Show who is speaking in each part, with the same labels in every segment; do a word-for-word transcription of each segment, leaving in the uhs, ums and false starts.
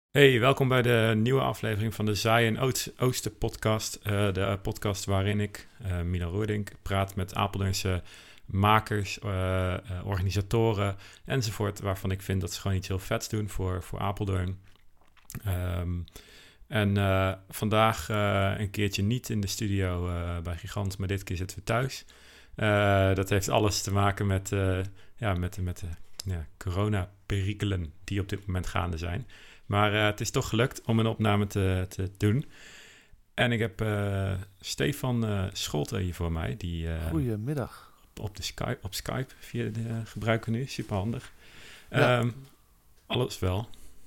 Speaker 1: Hey, welkom bij de nieuwe aflevering van de Zaai en Oost- Oosten podcast. Uh, de podcast waarin ik, uh, Milan Roerdink, praat met Apeldoornse makers, uh, uh, organisatoren enzovoort. Waarvan ik vind dat ze gewoon iets heel vets doen voor, voor Apeldoorn. Um, en uh, vandaag uh, een keertje niet in de studio uh, bij Gigant, maar dit keer zitten we thuis. Uh, dat heeft alles te maken met, uh, ja, met, met de ja, corona-perikelen die op dit moment gaande zijn. Maar uh, het is toch gelukt om een opname te, te doen. En ik heb uh, Stefan uh, Scholten hier voor mij. Die, uh,
Speaker 2: Goedemiddag.
Speaker 1: Op, de Skype, op Skype via de, uh, gebruiken nu. Super handig.
Speaker 2: Ja.
Speaker 1: Um, alles wel.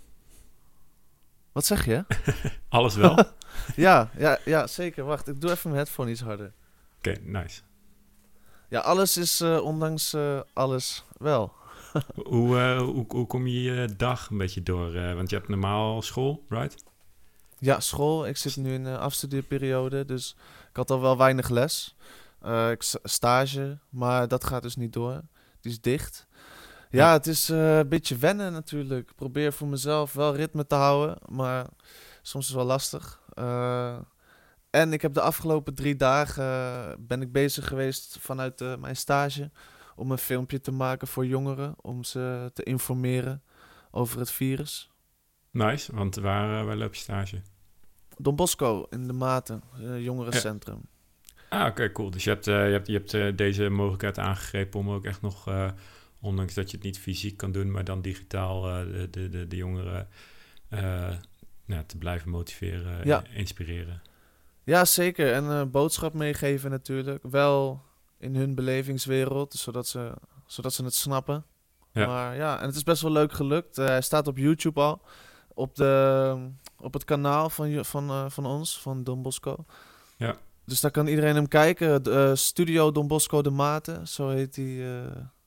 Speaker 2: Wat zeg je?
Speaker 1: Alles wel?
Speaker 2: ja, ja, ja, zeker. Wacht, ik doe even mijn headphone iets harder.
Speaker 1: Oké, okay, nice.
Speaker 2: Ja, alles is uh, ondanks uh, alles wel.
Speaker 1: hoe, uh, hoe, hoe kom je je dag een beetje door? Uh, want je hebt normaal school, right?
Speaker 2: Ja, school. Ik zit nu in de afstudeerperiode, dus ik had al wel weinig les. Uh, ik stage, maar dat gaat dus niet door. Die is dicht. Ja, ja. Het is uh, een beetje wennen natuurlijk. Ik probeer voor mezelf wel ritme te houden, maar soms is het wel lastig. Uh, en ik heb de afgelopen drie dagen uh, ben ik bezig geweest vanuit uh, mijn stage om een filmpje te maken voor jongeren, om ze te informeren over het virus.
Speaker 1: Nice, want waar, uh, waar loop je stage?
Speaker 2: Don Bosco in de Maten, uh, jongerencentrum.
Speaker 1: Ja. Ah, oké, okay, cool. Dus je hebt, uh, je hebt, je hebt uh, deze mogelijkheid aangegrepen om ook echt nog, uh, ondanks dat je het niet fysiek kan doen, maar dan digitaal uh, de, de, de, de jongeren uh, nou, te blijven motiveren,
Speaker 2: ja.
Speaker 1: inspireren.
Speaker 2: Ja, zeker. En uh, boodschap meegeven natuurlijk. Wel in hun belevingswereld, zodat ze, zodat ze het snappen. Ja. Maar ja, en het is best wel leuk gelukt. Uh, hij staat op YouTube al. Op, de, op het kanaal van, van, uh, van ons, van Don Bosco.
Speaker 1: Ja.
Speaker 2: Dus daar kan iedereen hem kijken. De, uh, Studio Don Bosco de Maten, zo heet die, uh,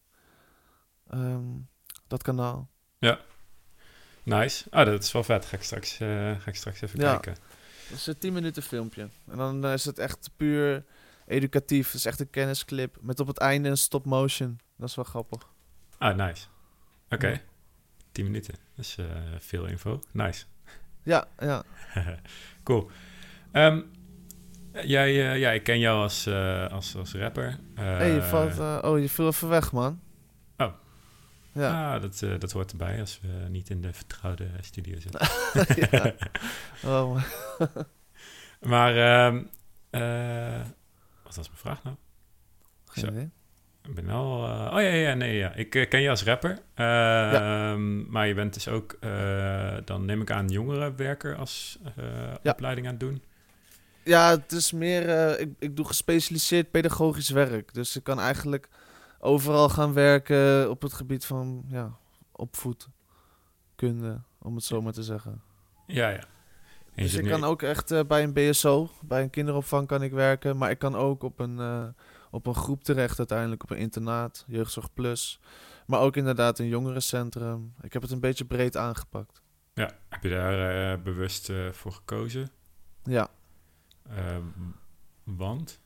Speaker 2: um, dat kanaal.
Speaker 1: Ja, nice. Ah, dat is wel vet. Ga ik straks, uh, ga ik straks even ja. kijken.
Speaker 2: Dat is een tien minuten filmpje. En dan uh, is het echt puur educatief. Het is echt een kennisclip. Met op het einde een stop motion. Dat is wel grappig.
Speaker 1: Ah, nice. Oké. Okay.
Speaker 2: Ja.
Speaker 1: tien minuten. Dat is uh, veel info. Nice.
Speaker 2: Ja, ja.
Speaker 1: Cool. Um, jij, uh, ja, ik ken jou als, uh, als, als rapper. Uh,
Speaker 2: hey, je valt... Uh, oh, je viel even weg, man.
Speaker 1: Oh.
Speaker 2: Ja.
Speaker 1: Ah, dat, uh, dat hoort erbij als we niet in de vertrouwde studio zitten.
Speaker 2: ja. Oh, man.
Speaker 1: maar, uh, uh, wat was mijn vraag nou?
Speaker 2: Geen idee.
Speaker 1: Ik ben al... Uh, oh ja, ja, nee, ja. Ik uh, ken je als rapper. Uh, ja. um, maar je bent dus ook, uh, dan neem ik aan, jongerenwerker als uh, ja. opleiding aan het doen.
Speaker 2: Ja, het is meer... Uh, ik, ik doe gespecialiseerd pedagogisch werk. Dus ik kan eigenlijk overal gaan werken op het gebied van ja, opvoedkunde, om het zo maar te zeggen.
Speaker 1: Ja, ja. En
Speaker 2: dus ik nu... kan ook echt uh, bij een B S O, bij een kinderopvang kan ik werken. Maar ik kan ook op een... Uh, op een groep terecht uiteindelijk, op een internaat, Jeugdzorg Plus. Maar ook inderdaad een jongerencentrum. Ik heb het een beetje breed aangepakt.
Speaker 1: Ja, heb je daar uh, bewust uh, voor gekozen?
Speaker 2: Ja.
Speaker 1: Uh, want?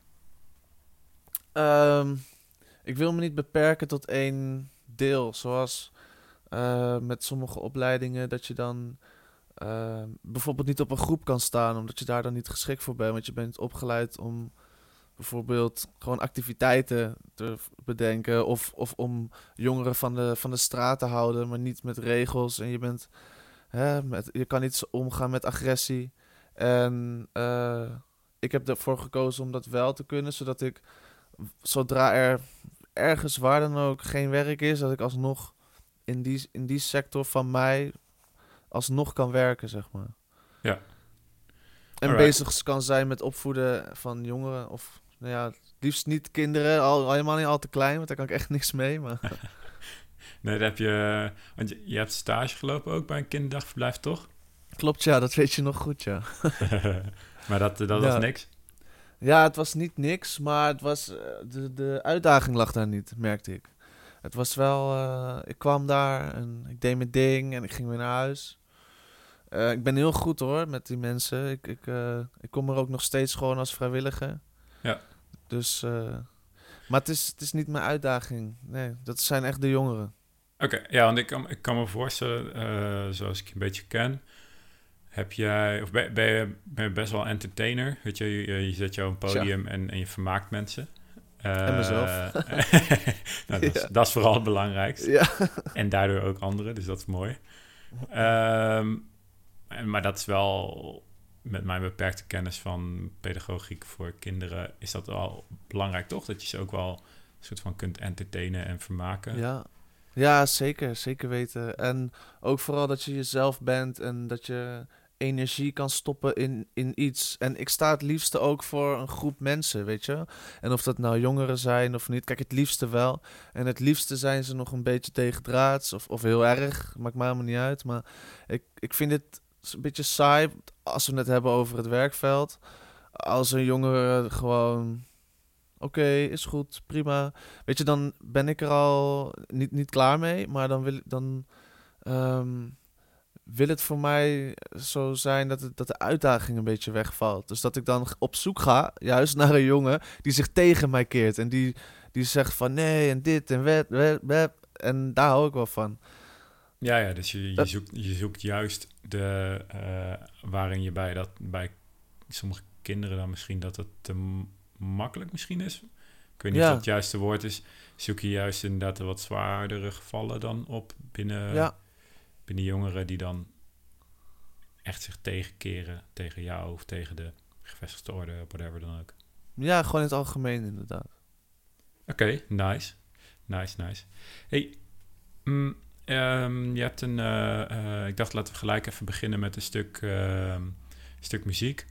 Speaker 2: Um, ik wil me niet beperken tot één deel. Zoals uh, met sommige opleidingen dat je dan uh, bijvoorbeeld niet op een groep kan staan, omdat je daar dan niet geschikt voor bent. Want je bent opgeleid om... bijvoorbeeld gewoon activiteiten te bedenken. Of, of om jongeren van de, van de straat te houden, maar niet met regels. En je bent, hè, met, je kan niet omgaan met agressie. En uh, ik heb ervoor gekozen om dat wel te kunnen, zodat ik, zodra er ergens waar dan ook geen werk is, dat ik alsnog in die, in die sector van mij alsnog kan werken, zeg maar.
Speaker 1: Ja.
Speaker 2: En
Speaker 1: Alright.
Speaker 2: bezig kan zijn met opvoeden van jongeren of... Nou ja, liefst niet kinderen, al, helemaal niet al te klein, want daar kan ik echt niks mee. Maar...
Speaker 1: nee, dat heb je... Want je, je hebt stage gelopen ook bij een kinderdagverblijf, toch?
Speaker 2: Klopt, ja, dat weet je nog goed, ja.
Speaker 1: maar dat, dat
Speaker 2: ja.
Speaker 1: was niks?
Speaker 2: Ja, het was niet niks, maar het was, de, de uitdaging lag daar niet, merkte ik. Het was wel... Uh, ik kwam daar en ik deed mijn ding en ik ging weer naar huis. Uh, ik ben heel goed hoor, met die mensen. Ik, ik, uh, ik kom er ook nog steeds gewoon als vrijwilliger.
Speaker 1: Ja.
Speaker 2: Dus, uh, maar het is, het is niet mijn uitdaging. Nee, dat zijn echt de jongeren.
Speaker 1: Oké, okay, ja, want ik kan, ik kan me voorstellen, uh, zoals ik je een beetje ken, Heb jij, of ben, ben, je, ben je best wel entertainer? Weet je, je, je zet jou op een podium en, en je vermaakt mensen. Uh,
Speaker 2: en mezelf.
Speaker 1: nou, dat, is,
Speaker 2: ja.
Speaker 1: dat is vooral het belangrijkste.
Speaker 2: Ja.
Speaker 1: En daardoor ook anderen, dus dat is mooi. Um, maar dat is wel, met mijn beperkte kennis van pedagogiek voor kinderen, is dat wel belangrijk, toch? Dat je ze ook wel een soort van kunt entertainen en vermaken.
Speaker 2: Ja. Ja, zeker. Zeker weten. En ook vooral dat je jezelf bent en dat je energie kan stoppen in, in iets. En ik sta het liefste ook voor een groep mensen, weet je. En of dat nou jongeren zijn of niet. Kijk, het liefste wel. En het liefste zijn ze nog een beetje tegendraads of, of heel erg. Maakt me helemaal niet uit. Maar ik, ik vind het een beetje saai als we het hebben over het werkveld. Als een jongere gewoon... Oké, okay, is goed, prima. Weet je, dan ben ik er al niet, niet klaar mee. Maar dan wil, dan, um, wil het voor mij zo zijn dat, het, dat de uitdaging een beetje wegvalt. Dus dat ik dan op zoek ga, juist naar een jongen die zich tegen mij keert. En die, die zegt van nee, en dit en wet, wet, wet. En daar hou ik wel van.
Speaker 1: Ja, ja, dus je, je, zoekt, je zoekt juist de... Uh, waarin je bij, dat, bij sommige kinderen dan misschien dat het te makkelijk misschien is. Ik weet niet ja. of dat het juiste woord is. Zoek je juist inderdaad de wat zwaardere gevallen dan op binnen, ja. binnen jongeren die dan echt zich tegenkeren tegen jou of tegen de gevestigde orde, whatever dan ook.
Speaker 2: Ja, gewoon in het algemeen inderdaad.
Speaker 1: Oké, okay, nice. Nice, nice. Hey, mm, um, je hebt een... Uh, uh, ik dacht, laten we gelijk even beginnen met een stuk, uh, stuk muziek.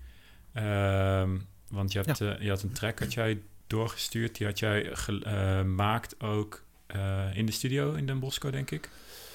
Speaker 1: Um, Want je, hebt, ja. uh, je had een track had jij doorgestuurd. Die had jij gemaakt uh, ook uh, in de studio in Den Bosco, denk ik.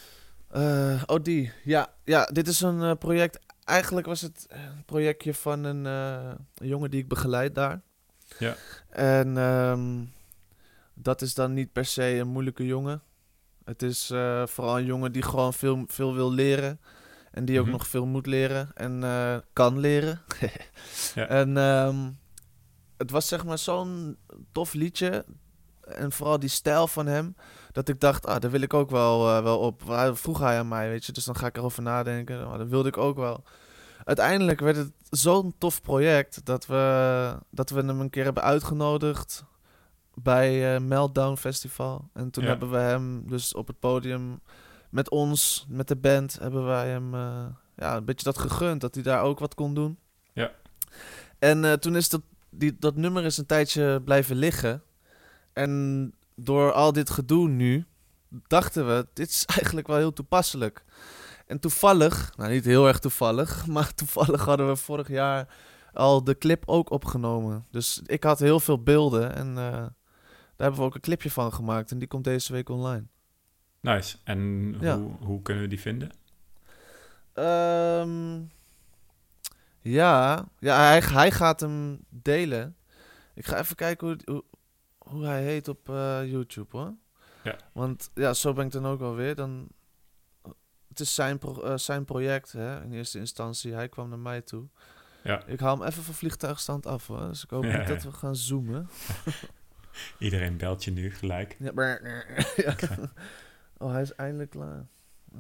Speaker 2: Uh, oh, die. Ja, ja, dit is een uh, project. Eigenlijk was het een projectje van een, uh, een jongen die ik begeleid daar.
Speaker 1: Ja.
Speaker 2: En um, dat is dan niet per se een moeilijke jongen. Het is uh, vooral een jongen die gewoon veel, veel wil leren. En die ook mm-hmm. nog veel moet leren en uh, kan leren. ja. En um, het was zeg maar zo'n tof liedje. En vooral die stijl van hem. Dat ik dacht, ah, daar wil ik ook wel, uh, wel op. Vroeg hij aan mij, weet je. Dus dan ga ik erover nadenken. Oh, dat wilde ik ook wel. Uiteindelijk werd het zo'n tof project. Dat we, dat we hem een keer hebben uitgenodigd. Bij uh, Meltdown Festival. En toen ja. hebben we hem dus op het podium... Met ons, met de band, hebben wij hem uh, ja, een beetje dat gegund. Dat hij daar ook wat kon doen.
Speaker 1: Ja.
Speaker 2: En uh, toen is dat, die, dat nummer is een tijdje blijven liggen. En door al dit gedoe nu, dachten we, dit is eigenlijk wel heel toepasselijk. En toevallig, nou niet heel erg toevallig, maar toevallig hadden we vorig jaar al de clip ook opgenomen. Dus ik had heel veel beelden en uh, daar hebben we ook een clipje van gemaakt. En die komt deze week online.
Speaker 1: Nice. En
Speaker 2: ja.
Speaker 1: hoe, hoe kunnen we die vinden?
Speaker 2: Um, ja, ja hij, hij gaat hem delen. Ik ga even kijken hoe, hoe, hoe hij heet op uh, YouTube, hoor.
Speaker 1: Ja.
Speaker 2: Want ja, zo ben ik dan ook alweer. Dan, het is zijn, pro, uh, zijn project, hè, in eerste instantie. Hij kwam naar mij toe.
Speaker 1: Ja.
Speaker 2: Ik haal hem even van vliegtuigstand af, hoor. Dus ik hoop ja, niet ja. dat we gaan zoomen.
Speaker 1: Iedereen belt je nu gelijk.
Speaker 2: Ja, ja. Oh, hij is eindelijk klaar. Uh...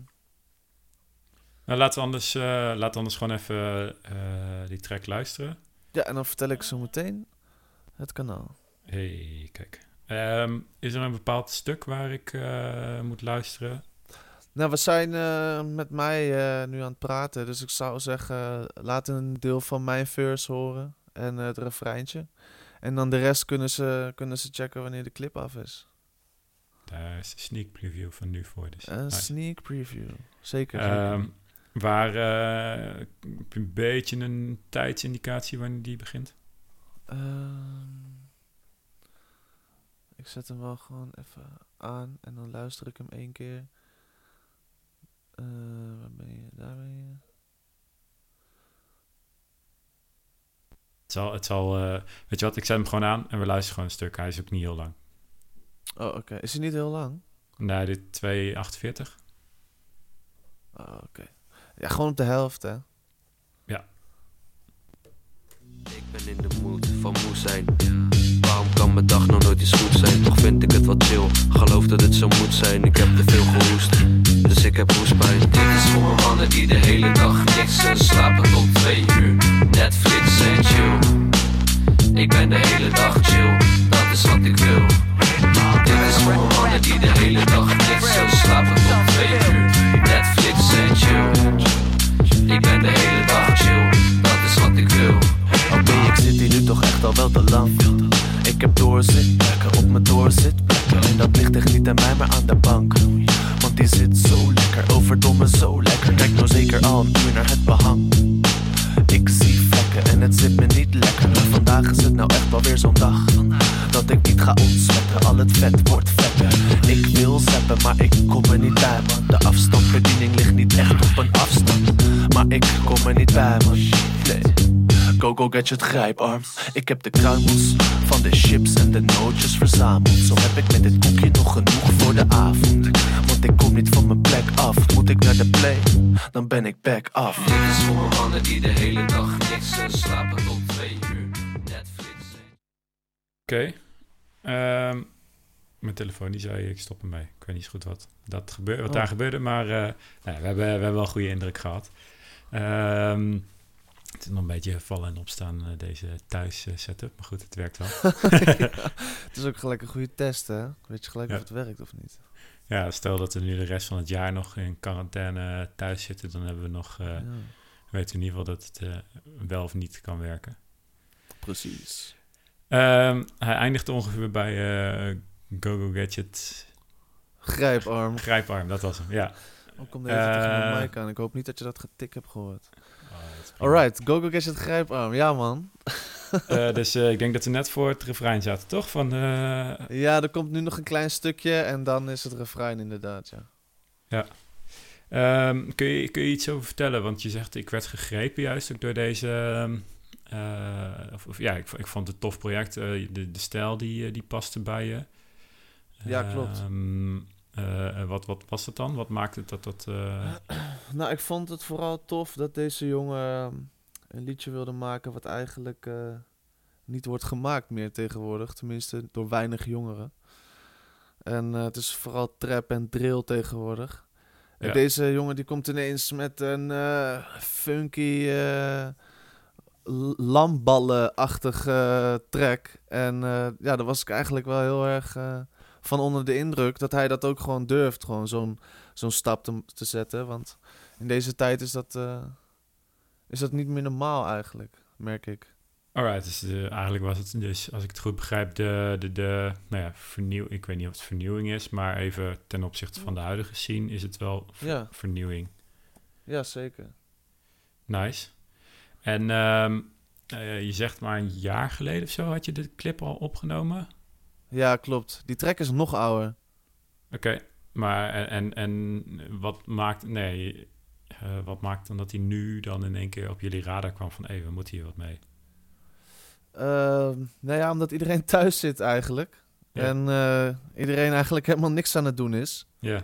Speaker 1: Nou, laten we anders, uh, laten we anders gewoon even uh, die track luisteren.
Speaker 2: Ja, en dan vertel ik zo meteen het kanaal.
Speaker 1: Hey, kijk. Um, is er een bepaald stuk waar ik uh, moet luisteren?
Speaker 2: Nou, we zijn uh, met mij uh, nu aan het praten. Dus ik zou zeggen, uh, laat een deel van mijn verse horen. En uh, het refreintje. En dan de rest kunnen ze, kunnen ze checken wanneer de clip af is.
Speaker 1: Daar is een sneak preview van nu voor. Dus.
Speaker 2: Een nice. Sneak preview, zeker.
Speaker 1: Um, waar uh, heb je een beetje een tijdsindicatie wanneer die begint?
Speaker 2: Um, ik zet hem wel gewoon even aan en dan luister ik hem één keer. Uh, waar ben je? Daar ben je.
Speaker 1: Het zal, het zal uh, weet je wat, ik zet hem gewoon aan en we luisteren gewoon een stuk. Hij is ook niet heel lang.
Speaker 2: Oh, oké. Okay. Is hij niet heel lang?
Speaker 1: Nee, dit twee achtenveertig.
Speaker 2: Oh, oké. Okay. Ja, gewoon op de helft, hè?
Speaker 1: Ja.
Speaker 3: Ik ben in de mood van moe zijn. Waarom kan mijn dag nog nooit eens goed zijn? Toch vind ik het wat chill. Geloof dat het zo moet zijn. Ik heb te veel gehoest, dus ik heb hoestpijn. Dit is voor mannen die de hele dag niks
Speaker 2: wel te lang. Ik heb doorzitplekken op mijn doorzitplekken. En dat ligt echt niet aan mij, maar aan de bank. Want die zit zo lekker, overdomme zo lekker. Kijk nou zeker al een uur naar het behang. Ik zie vlekken en het zit me niet lekker. Maar vandaag is het nou echt wel weer zo'n dag dat ik niet ga ontswetten, al het vet wordt vetter. Ik wil zappen, maar ik kom er niet bij, man. De afstandsbediening ligt niet echt op een afstand, maar ik kom er niet bij, man. Nee. Go Go Gadget grijparm. Ik heb de kruimels van de chips en de nootjes verzameld. Zo heb ik met dit koekje nog genoeg voor de avond. Want ik kom niet van mijn plek af. Moet ik naar de play, dan ben ik back af.
Speaker 3: Dit is voor mannen die de hele dag niks en slapen tot twee uur Netflix.
Speaker 1: Oké. Okay. Um, mijn telefoon die zei ik stop ermee. Ik weet niet zo goed wat, dat gebeurde, wat
Speaker 2: oh.
Speaker 1: daar gebeurde. Maar uh, nou, we, hebben, we hebben wel een goede indruk gehad. Um, Het is nog een beetje vallen en opstaan, uh, deze thuis uh, setup. Maar goed, het werkt wel.
Speaker 2: Ja, het is ook gelijk een goede test, hè? Weet je gelijk
Speaker 1: ja.
Speaker 2: of het werkt of niet?
Speaker 1: Ja, stel dat we nu de rest van het jaar nog in quarantaine thuis zitten. Dan hebben we nog... Uh, ja. weten we in ieder geval dat het uh, wel of niet kan werken.
Speaker 2: Precies.
Speaker 1: Um, hij eindigt ongeveer bij uh, Go Go Gadget...
Speaker 2: Grijparm.
Speaker 1: Grijparm, dat was hem, ja.
Speaker 2: Oh, kom er even
Speaker 1: uh,
Speaker 2: tegen mijn mic aan. Ik hoop niet dat je dat getik hebt gehoord. Oh, alright, Go Go Gadget grijparm. Ja, man.
Speaker 1: uh, dus uh, ik denk dat we net voor het refrein zaten, toch? Van, uh...
Speaker 2: Ja, er komt nu nog een klein stukje en dan is het refrein inderdaad, ja.
Speaker 1: Ja. Um, kun, je, kun je iets over vertellen? Want je zegt, ik werd gegrepen juist ook door deze... Uh, of, of, ja, ik, ik vond het een tof project. Uh, de, de stijl die, die paste bij je.
Speaker 2: Ja, klopt.
Speaker 1: Um, uh, wat, wat was dat dan? Wat maakte het dat dat... Uh...
Speaker 2: Nou, ik vond het vooral tof dat deze jongen een liedje wilde maken wat eigenlijk uh, niet wordt gemaakt meer tegenwoordig. Tenminste, door weinig jongeren. En uh, het is vooral trap en drill tegenwoordig. Ja. En deze jongen die komt ineens met een uh, funky... Uh, lamballen-achtige track. En uh, ja, daar was ik eigenlijk wel heel erg uh, van onder de indruk dat hij dat ook gewoon durft, gewoon zo'n, zo'n stap te, te zetten. Want in deze tijd is dat, uh, is dat niet meer normaal eigenlijk, merk ik.
Speaker 1: Alright, dus de, eigenlijk was het dus, als ik het goed begrijp, de, de, de nou ja, vernieuw, ik weet niet of het vernieuwing is, maar even ten opzichte van de huidige scene is het wel ver,
Speaker 2: ja.
Speaker 1: vernieuwing.
Speaker 2: Ja, zeker.
Speaker 1: Nice. En um, uh, je zegt maar een jaar geleden of zo had je de clip al opgenomen?
Speaker 2: Ja, klopt. Die track is nog ouder.
Speaker 1: Oké, okay. maar en, en, en wat maakt, nee, uh, wat maakt dan dat hij nu dan in één keer op jullie radar kwam van, hé, hey, we moeten hier wat mee?
Speaker 2: Uh, nou ja, omdat iedereen thuis zit eigenlijk. Ja. En uh, iedereen eigenlijk helemaal niks aan het doen is.
Speaker 1: Ja.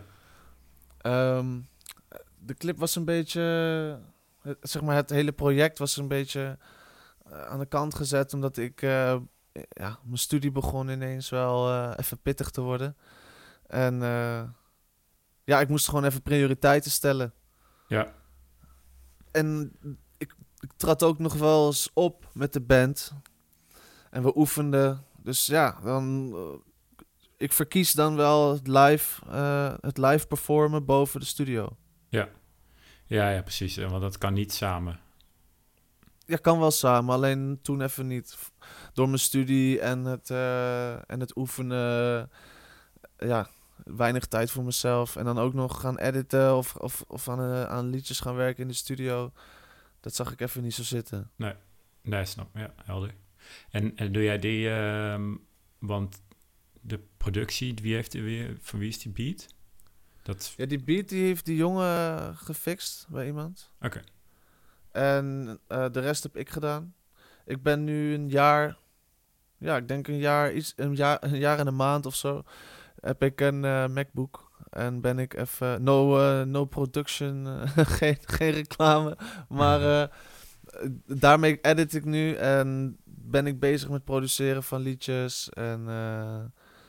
Speaker 2: Um, de clip was een beetje... Zeg maar, het hele project was een beetje uh, aan de kant gezet, omdat ik uh, ja, mijn studie begon ineens wel uh, even pittig te worden. En uh, ja, ik moest gewoon even prioriteiten stellen.
Speaker 1: Ja.
Speaker 2: En ik, ik trad ook nog wel eens op met de band. En we oefenden. Dus ja, dan... Uh, ik verkies dan wel het live, uh, het live performen boven de studio.
Speaker 1: Ja. Ja, ja, precies. Want dat kan niet samen.
Speaker 2: Ja, kan wel samen. Alleen toen even niet. Door mijn studie en het, uh, en het oefenen. Uh, ja, weinig tijd voor mezelf. En dan ook nog gaan editen of, of, of aan, uh, aan liedjes gaan werken in de studio. Dat zag ik even niet zo zitten.
Speaker 1: Nee, nee, snap. Ja, helder. En, en doe jij die... Uh, want de productie, wie heeft die weer... Van wie is die beat? Dat...
Speaker 2: Ja, die beat die heeft die jongen gefixt bij iemand.
Speaker 1: Oké. Okay.
Speaker 2: En uh, de rest heb ik gedaan. Ik ben nu een jaar... Ja, ik denk een jaar, iets, een jaar, een jaar en een maand of zo... heb ik een uh, MacBook. En ben ik even... No, uh, no production, uh, geen, geen reclame. Maar uh, daarmee edit ik nu. En ben ik bezig met produceren van liedjes. En, uh,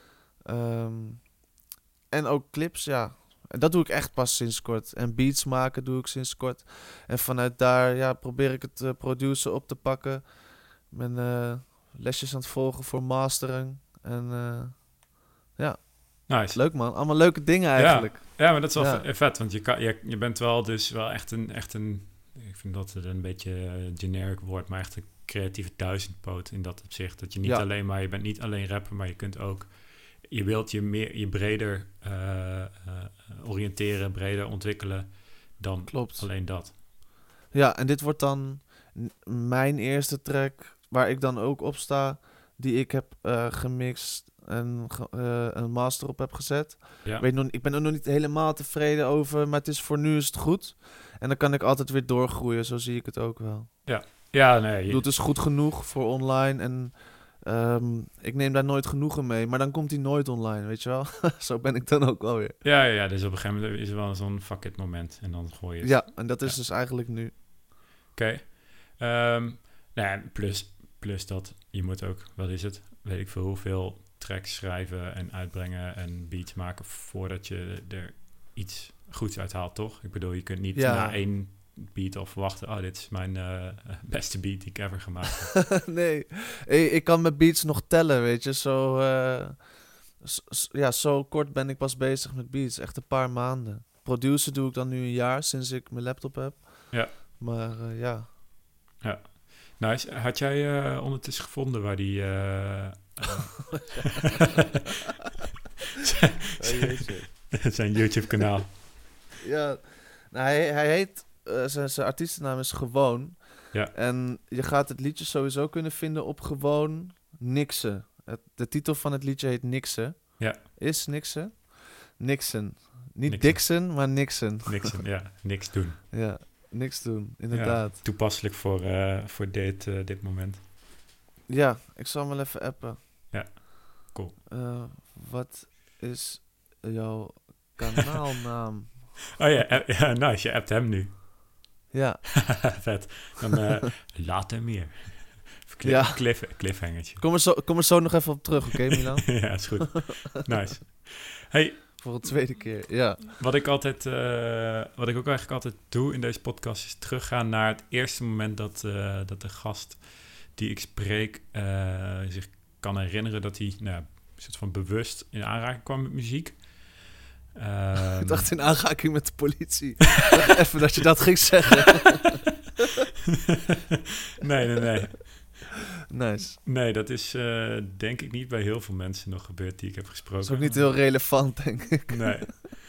Speaker 2: um, en ook clips, ja. En dat doe ik echt pas sinds kort. En beats maken doe ik sinds kort. En vanuit daar ja, probeer ik het uh, produceren op te pakken. Ik ben uh, lesjes aan het volgen voor mastering. En uh, ja,
Speaker 1: nice.
Speaker 2: Leuk man. Allemaal leuke dingen eigenlijk.
Speaker 1: Ja, ja maar dat is wel
Speaker 2: ja.
Speaker 1: vet. Want je, kan, je, je bent wel dus wel echt een, echt een... Ik vind dat het een beetje een generic woord, maar echt een creatieve duizendpoot in dat opzicht. Dat je niet
Speaker 2: Ja.
Speaker 1: alleen maar, je bent niet alleen rapper, maar je kunt ook, je wilt je meer, je breder uh, uh, oriënteren, breder ontwikkelen dan
Speaker 2: Klopt.
Speaker 1: alleen dat.
Speaker 2: Ja, en dit wordt dan n- mijn eerste track waar ik dan ook op sta, die ik heb uh, gemixt en ge- uh, een master op heb gezet.
Speaker 1: Ja.
Speaker 2: Weet nog, ik ben er nog niet helemaal tevreden over, maar het is voor nu is het goed. En dan kan ik altijd weer doorgroeien, zo zie ik het ook wel.
Speaker 1: Ja, nee.
Speaker 2: Ik
Speaker 1: Je,
Speaker 2: bedoel, het is goed genoeg voor online en um, ik neem daar nooit genoegen mee, maar dan komt hij nooit online, weet je wel? Zo ben ik dan ook wel weer.
Speaker 1: ja, ja, ja, dus op een gegeven moment is er wel zo'n fuck it moment en dan gooi je het.
Speaker 2: Ja, en dat is
Speaker 1: Ja.
Speaker 2: dus eigenlijk nu.
Speaker 1: Oké. Okay. Um, nou ja, plus, plus dat je moet ook, wat is het, weet ik veel hoeveel tracks schrijven en uitbrengen en beats maken voordat je er iets goeds uithaalt, toch? Ik bedoel, je kunt niet
Speaker 2: Ja.
Speaker 1: na één beat al verwachten, oh, dit is mijn uh, beste beat die ik ever gemaakt heb.
Speaker 2: Nee, ik, ik kan mijn beats nog tellen, weet je. Zo, uh, s- s- ja, zo kort ben ik pas bezig met beats, echt een paar maanden. Produceren doe ik dan nu een jaar, sinds ik mijn laptop heb.
Speaker 1: Ja.
Speaker 2: Maar uh, ja.
Speaker 1: Ja. Nice. Had jij uh, ondertussen gevonden waar die... Uh, uh, zijn YouTube-kanaal.
Speaker 2: Ja, nou, hij, hij heet... Uh, zijn, zijn artiestennaam is Gewoon.
Speaker 1: Ja.
Speaker 2: En je gaat het liedje sowieso kunnen vinden op Gewoon Niksen. Het, de titel van het liedje heet Niksen.
Speaker 1: Ja.
Speaker 2: Is Niksen? Nixon. Niet
Speaker 1: Nixon.
Speaker 2: Dixon, maar Nixon.
Speaker 1: Nixon, ja. Niks doen.
Speaker 2: Ja, niks doen, inderdaad.
Speaker 1: Ja, toepasselijk voor, uh, voor dit, uh, dit moment.
Speaker 2: Ja, ik zal hem wel even appen.
Speaker 1: Ja, cool.
Speaker 2: Uh, wat is jouw kanaalnaam?
Speaker 1: Oh ja, ja, nice. Je appt hem nu.
Speaker 2: Ja.
Speaker 1: Vet. Dan uh, later meer. Cliff,
Speaker 2: Ja.
Speaker 1: cliff, cliffhangertje.
Speaker 2: Kom er, zo, kom er zo nog even op terug, oké okay, Milan?
Speaker 1: Ja, is goed. Nice. Hey,
Speaker 2: voor een tweede keer, ja.
Speaker 1: Wat ik altijd, uh, wat ik ook eigenlijk altijd doe in deze podcast is teruggaan naar het eerste moment dat, uh, dat de gast die ik spreek uh, zich kan herinneren dat hij nou, een soort van bewust in aanraking kwam met muziek. Um,
Speaker 2: ik dacht in aanraking met de politie. Even dat je dat ging zeggen.
Speaker 1: nee, nee, nee.
Speaker 2: Nice.
Speaker 1: Nee, dat is uh, denk ik niet bij heel veel mensen nog gebeurd die ik heb gesproken.
Speaker 2: Dat is ook niet heel relevant, denk ik.
Speaker 1: Nee.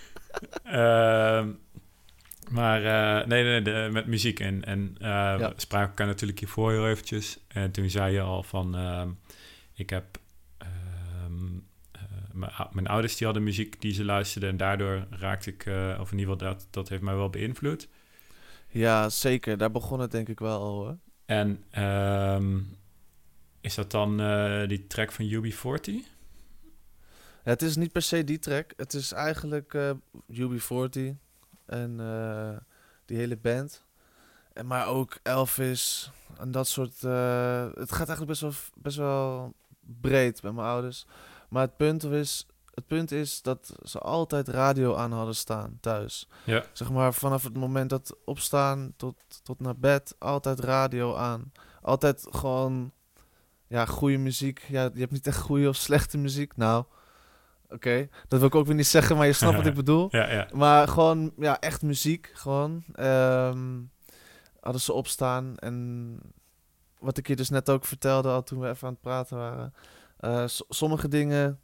Speaker 1: uh, maar uh, nee, nee, de, met muziek. En, en uh, ja. we spraken elkaar natuurlijk hiervoor heel eventjes. En toen zei je al van... Uh, ik heb... Um, uh, mijn, mijn ouders die hadden muziek die ze luisterden. En daardoor raakte ik... Uh, of in ieder geval, dat, dat heeft mij wel beïnvloed.
Speaker 2: Ja, zeker. Daar begon het denk ik wel al, hoor.
Speaker 1: En... Um, is dat dan uh, die track van U B veertig?
Speaker 2: Ja, het is niet per se die track. Het is eigenlijk uh, U B veertig en uh, die hele band. En maar ook Elvis en dat soort... Uh, het gaat eigenlijk best wel, best wel breed bij mijn ouders. Maar het punt is, het punt is dat ze altijd radio aan hadden staan thuis.
Speaker 1: Ja.
Speaker 2: Zeg maar vanaf het moment dat opstaan tot, tot naar bed, altijd radio aan. Altijd gewoon... Ja, goede muziek. Ja, je hebt niet echt goede of slechte muziek. Nou, oké. Okay. Dat wil ik ook weer niet zeggen, maar je snapt wat ik bedoel.
Speaker 1: Ja, ja.
Speaker 2: Maar gewoon, ja, echt muziek. Gewoon. Um, hadden ze opstaan. En wat ik je dus net ook vertelde, al toen we even aan het praten waren. Uh, s- sommige dingen,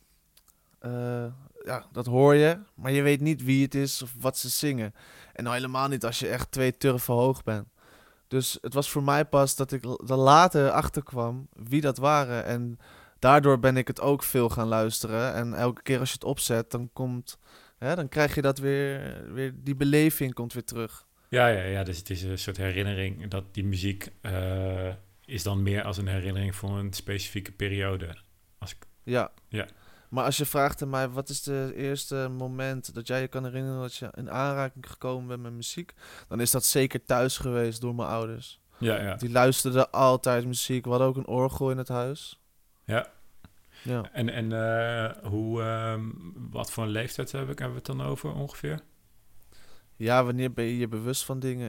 Speaker 2: uh, ja, dat hoor je. Maar je weet niet wie het is of wat ze zingen. En nou helemaal niet als je echt twee turven hoog bent. Dus het was voor mij pas dat ik er later achter kwam wie dat waren. En daardoor ben ik het ook veel gaan luisteren. En elke keer als je het opzet, dan komt, hè, dan krijg je dat weer, weer, die beleving komt weer terug.
Speaker 1: Ja, ja, ja, dus het is een soort herinnering dat die muziek uh, is dan meer als een herinnering voor een specifieke periode. Als ik...
Speaker 2: Ja.
Speaker 1: ja.
Speaker 2: Maar als je vraagt aan mij, wat is de eerste moment dat jij je kan herinneren dat je in aanraking gekomen bent met muziek, dan is dat zeker thuis geweest door mijn ouders.
Speaker 1: Ja, ja.
Speaker 2: Die luisterden altijd muziek. We hadden ook een orgel in het huis.
Speaker 1: Ja.
Speaker 2: Ja.
Speaker 1: En, en uh, hoe, um, wat voor een leeftijd heb ik, hebben we het dan over ongeveer?
Speaker 2: Ja, wanneer ben je je bewust van dingen?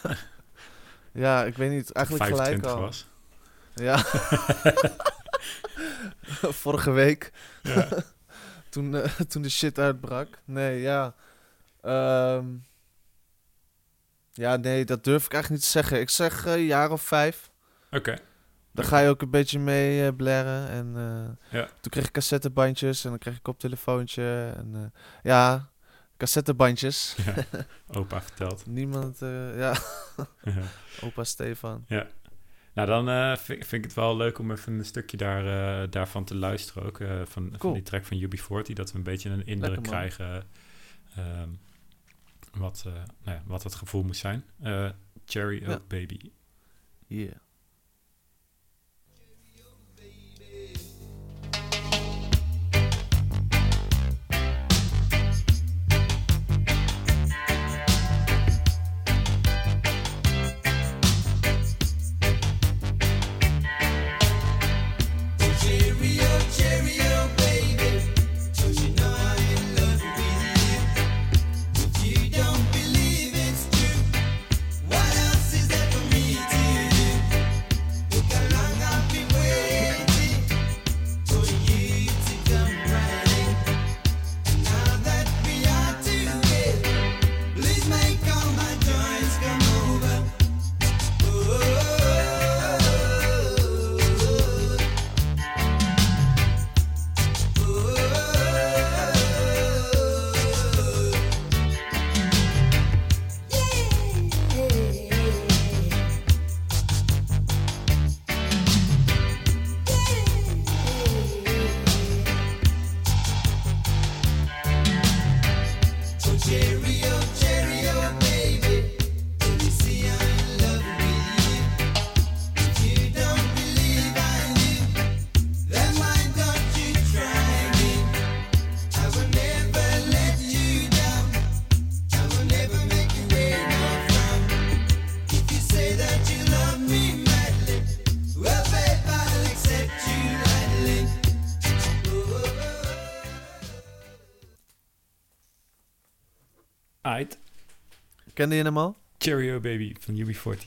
Speaker 2: Ja, ik weet niet. Eigenlijk gelijk al.
Speaker 1: Was.
Speaker 2: Ja. Vorige week.
Speaker 1: Ja.
Speaker 2: toen, uh, toen de shit uitbrak. Nee, ja. Um, ja, nee, dat durf ik eigenlijk niet te zeggen. Ik zeg een uh, jaar of vijf.
Speaker 1: Oké. Okay.
Speaker 2: Daar ga je ook een beetje mee uh, blaren. En uh,
Speaker 1: ja.
Speaker 2: toen kreeg ik cassettebandjes en dan kreeg ik koptelefoontje. En uh, ja, cassettebandjes.
Speaker 1: Ja, opa vertelt.
Speaker 2: Niemand, uh, ja. Opa Stefan.
Speaker 1: Ja. Nou, dan uh, vind, vind ik het wel leuk om even een stukje daar, uh, daarvan te luisteren ook. Uh, van, cool. van die track van U B veertig, dat we een beetje een indruk Lekker, krijgen uh, wat, uh, nou ja, wat het gevoel moet zijn. Uh, Cherry Oak ja. Baby.
Speaker 2: Yeah.
Speaker 1: Aight.
Speaker 2: Kende je hem al?
Speaker 1: Cherry Oak Baby van U B veertig.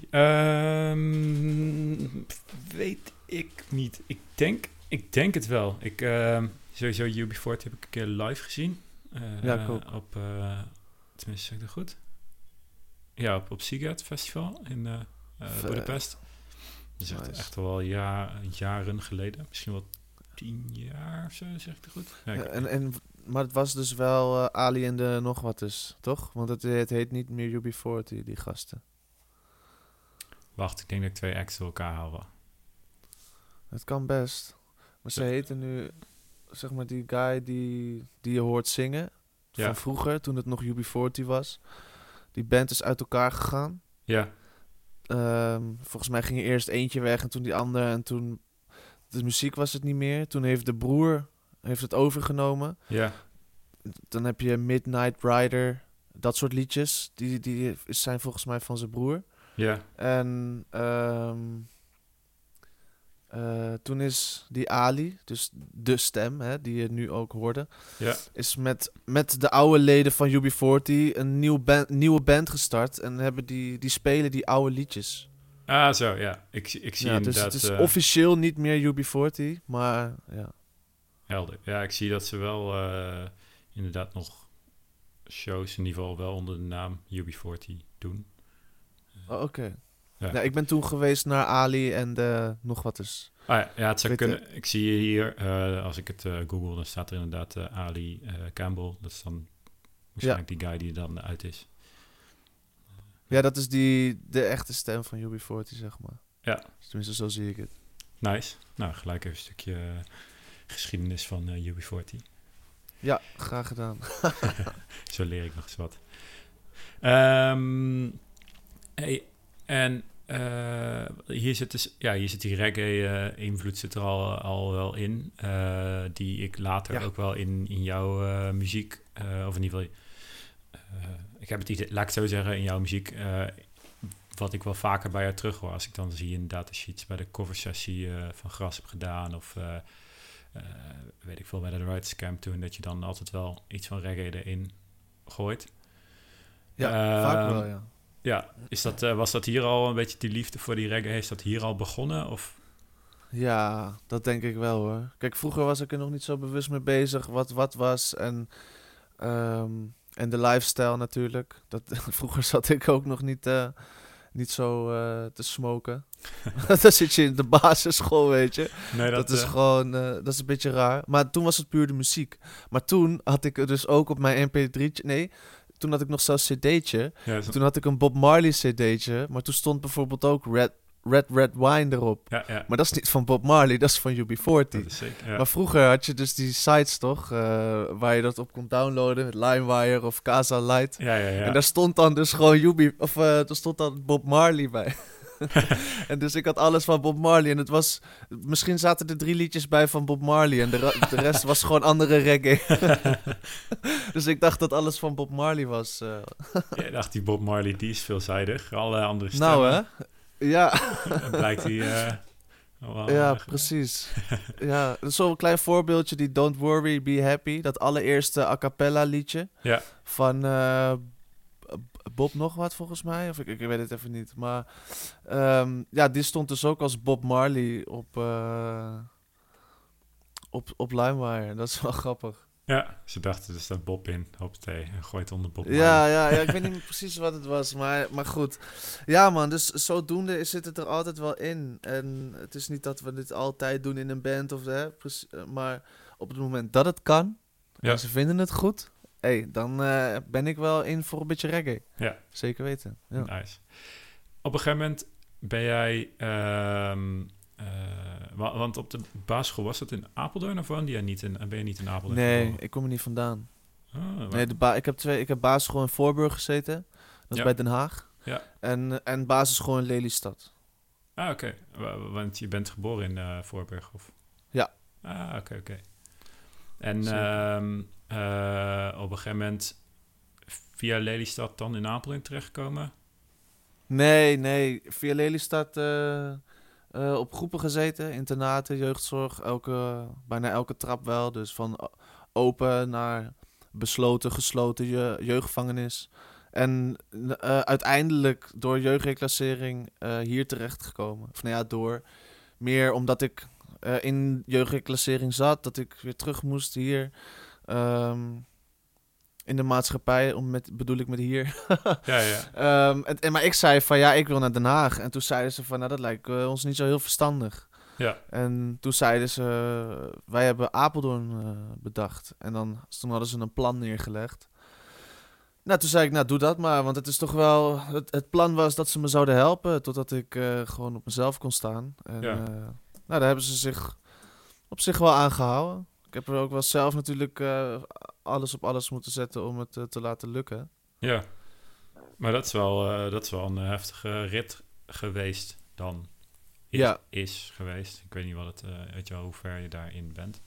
Speaker 1: Um, weet ik niet. Ik denk, ik denk het wel. Ik, uh, sowieso U B veertig heb ik een keer live gezien. Uh,
Speaker 2: ja, cool.
Speaker 1: Op, uh, tenminste, zeg ik dat goed? Ja, op, op Seagate Festival in uh, uh, Budapest. Dat is echt, nice. echt wel ja, jaren geleden. Misschien wel tien jaar of zo, zeg ik het goed? Ja,
Speaker 2: ja, en, en, maar het was dus wel uh, Ali en de nog wat dus, toch? Want het, het heet niet meer U B veertig, die gasten.
Speaker 1: Wacht, ik denk dat ik twee acts door elkaar haal.
Speaker 2: Het kan best. Maar ze heten nu, zeg maar, die guy die, die je hoort zingen. Van ja. vroeger, toen het nog U B veertig was. Die band is uit elkaar gegaan.
Speaker 1: Ja.
Speaker 2: Um, volgens mij ging er eerst eentje weg en toen die andere. En toen, de muziek was het niet meer. Toen heeft de broer heeft het overgenomen.
Speaker 1: Ja.
Speaker 2: Dan heb je Midnight Rider, dat soort liedjes. Die, die zijn volgens mij van zijn broer.
Speaker 1: Ja.
Speaker 2: En um, uh, toen is die Ali, dus de stem, hè, die je nu ook hoorde,
Speaker 1: ja.
Speaker 2: is met, met de oude leden van U B veertig een nieuw band, nieuwe band gestart. En hebben die, die spelen die oude liedjes.
Speaker 1: Ah, zo, ja. Ik, ik zie
Speaker 2: ja,
Speaker 1: inderdaad...
Speaker 2: Dus het is
Speaker 1: uh,
Speaker 2: officieel niet meer U B veertig, maar ja.
Speaker 1: Helder. Ja, ik zie dat ze wel uh, inderdaad nog shows in ieder geval wel onder de naam U B veertig doen.
Speaker 2: Uh, oh, Oké. Okay.
Speaker 1: Ja.
Speaker 2: Ja, ik ben toen geweest naar Ali en de, nog wat is.
Speaker 1: Ah, ja, ja, het zou kunnen. Ik zie hier, uh, als ik het uh, google, dan staat er inderdaad uh, Ali uh, Campbell. Dat is dan waarschijnlijk ja. die guy die er dan uit is.
Speaker 2: Ja, dat is die de echte stem van U B veertig, zeg maar.
Speaker 1: Ja.
Speaker 2: Dus tenminste, zo zie ik het.
Speaker 1: Nice. Nou, gelijk even een stukje uh, geschiedenis van uh, U B veertig.
Speaker 2: Ja, graag gedaan.
Speaker 1: Zo leer ik nog eens wat. Um, hey, en uh, hier zit dus, ja, hier zit die reggae-invloed uh, zit er al, al wel in, uh, die ik later ja. ook wel in, in jouw uh, muziek, uh, of in ieder geval, uh, ik heb het idee, laat ik het zo zeggen, in jouw muziek, uh, wat ik wel vaker bij jou terug hoor, als ik dan zie in datasheets bij de coversessie uh, van Gras heb gedaan, of uh, uh, weet ik veel, bij de Writers Camp toen, dat je dan altijd wel iets van reggae erin gooit.
Speaker 2: Ja, uh, vaak wel, ja.
Speaker 1: Ja, is dat, uh, was dat hier al een beetje die liefde voor die reggae? Is dat hier al begonnen? Of?
Speaker 2: Ja, dat denk ik wel hoor. Kijk, vroeger was ik er nog niet zo bewust mee bezig wat wat was. En, um, en de lifestyle natuurlijk. Dat, vroeger zat ik ook nog niet, uh, niet zo uh, te smoken. Dan zit je in de basisschool, weet je.
Speaker 1: Nee,
Speaker 2: dat,
Speaker 1: dat
Speaker 2: is
Speaker 1: uh...
Speaker 2: gewoon, uh, dat is een beetje raar. Maar toen was het puur de muziek. Maar toen had ik dus ook op mijn M P drie'tje... Nee, toen had ik nog zo'n cd'tje.
Speaker 1: Ja, zo...
Speaker 2: Toen had ik een Bob Marley cd'tje. Maar toen stond bijvoorbeeld ook Red, Red Red Wine erop.
Speaker 1: Ja, ja.
Speaker 2: Maar dat is niet van Bob Marley, dat is van U B veertig.
Speaker 1: Dat is zeker, ja.
Speaker 2: Maar vroeger had je dus die sites toch, uh, waar je dat op kon downloaden, met LimeWire of Casa Light.
Speaker 1: Ja, ja, ja.
Speaker 2: En daar stond dan dus gewoon U B, of uh, daar stond dan Bob Marley bij. En dus ik had alles van Bob Marley. En het was, misschien zaten er drie liedjes bij van Bob Marley en de, ra- de rest was gewoon andere reggae. Dus ik dacht dat alles van Bob Marley was. Uh.
Speaker 1: Ja, dacht die Bob Marley, die is veelzijdig. Alle andere stemmen.
Speaker 2: Nou hè? Ja.
Speaker 1: Blijkt hij... Uh,
Speaker 2: oh, ja, weg. Precies. Ja, zo'n klein voorbeeldje, die Don't Worry, Be Happy. Dat allereerste a cappella liedje.
Speaker 1: Ja.
Speaker 2: Van uh, Bob nog wat, volgens mij. Of ik, ik weet het even niet. Maar um, ja, die stond dus ook als Bob Marley op, uh, op, op LimeWire. Dat is wel grappig.
Speaker 1: Ja, ze dachten er staat Bob in, hoppatee, en gooit onder Bob Marley.
Speaker 2: Ja, ja, ja, ik weet niet meer precies wat het was, maar, maar goed. Ja man, dus zodoende zit het er altijd wel in. En het is niet dat we dit altijd doen in een band, of hè, maar op het moment dat het kan, ja. En ze vinden het goed, hey, dan uh, ben ik wel in voor een beetje reggae.
Speaker 1: Ja.
Speaker 2: Zeker weten. Ja.
Speaker 1: Nice. Op een gegeven moment ben jij... Um, Uh, want op de basisschool was dat in Apeldoorn of woonde jij niet in, ben je niet in Apeldoorn?
Speaker 2: Nee,
Speaker 1: geboren?
Speaker 2: ik kom er niet vandaan.
Speaker 1: Oh,
Speaker 2: nee, de ba- ik, heb twee, ik heb basisschool in Voorburg gezeten. Dat is ja. bij Den Haag.
Speaker 1: Ja.
Speaker 2: En, en basisschool in Lelystad.
Speaker 1: Ah, oké. Okay. Want je bent geboren in uh, Voorburg? Of?
Speaker 2: Ja.
Speaker 1: Ah, oké, okay, oké. Okay. En uh, uh, op een gegeven moment via Lelystad dan in Apeldoorn terechtgekomen?
Speaker 2: Nee, nee. Via Lelystad... Uh, Uh, op groepen gezeten, internaten, jeugdzorg, elke, bijna elke trap wel. Dus van open naar besloten, gesloten je, jeugdgevangenis. En uh, uiteindelijk door jeugdreclassering uh, hier terechtgekomen. Of nou ja, door. Meer omdat ik uh, in jeugdreclassering zat, dat ik weer terug moest hier. Um, in de maatschappij, om met, bedoel ik met hier.
Speaker 1: ja, ja.
Speaker 2: Um, en, en, maar ik zei van, ja, ik wil naar Den Haag. En toen zeiden ze van, nou, dat lijkt uh, ons niet zo heel verstandig.
Speaker 1: Ja.
Speaker 2: En toen zeiden ze, uh, wij hebben Apeldoorn uh, bedacht. En dan, toen hadden ze een plan neergelegd. Nou, toen zei ik, nou, doe dat maar. Want het is toch wel... Het, het plan was dat ze me zouden helpen, totdat ik uh, gewoon op mezelf kon staan. En
Speaker 1: ja.
Speaker 2: uh, nou, daar hebben ze zich op zich wel aangehouden. Ik heb er ook wel zelf natuurlijk uh, alles op alles moeten zetten om het uh, te laten lukken.
Speaker 1: Ja, maar dat is wel, uh, dat is wel een heftige rit geweest dan. Is,
Speaker 2: ja.
Speaker 1: is geweest. Ik weet niet wat het, uh, weet je wel, hoe ver je daarin bent.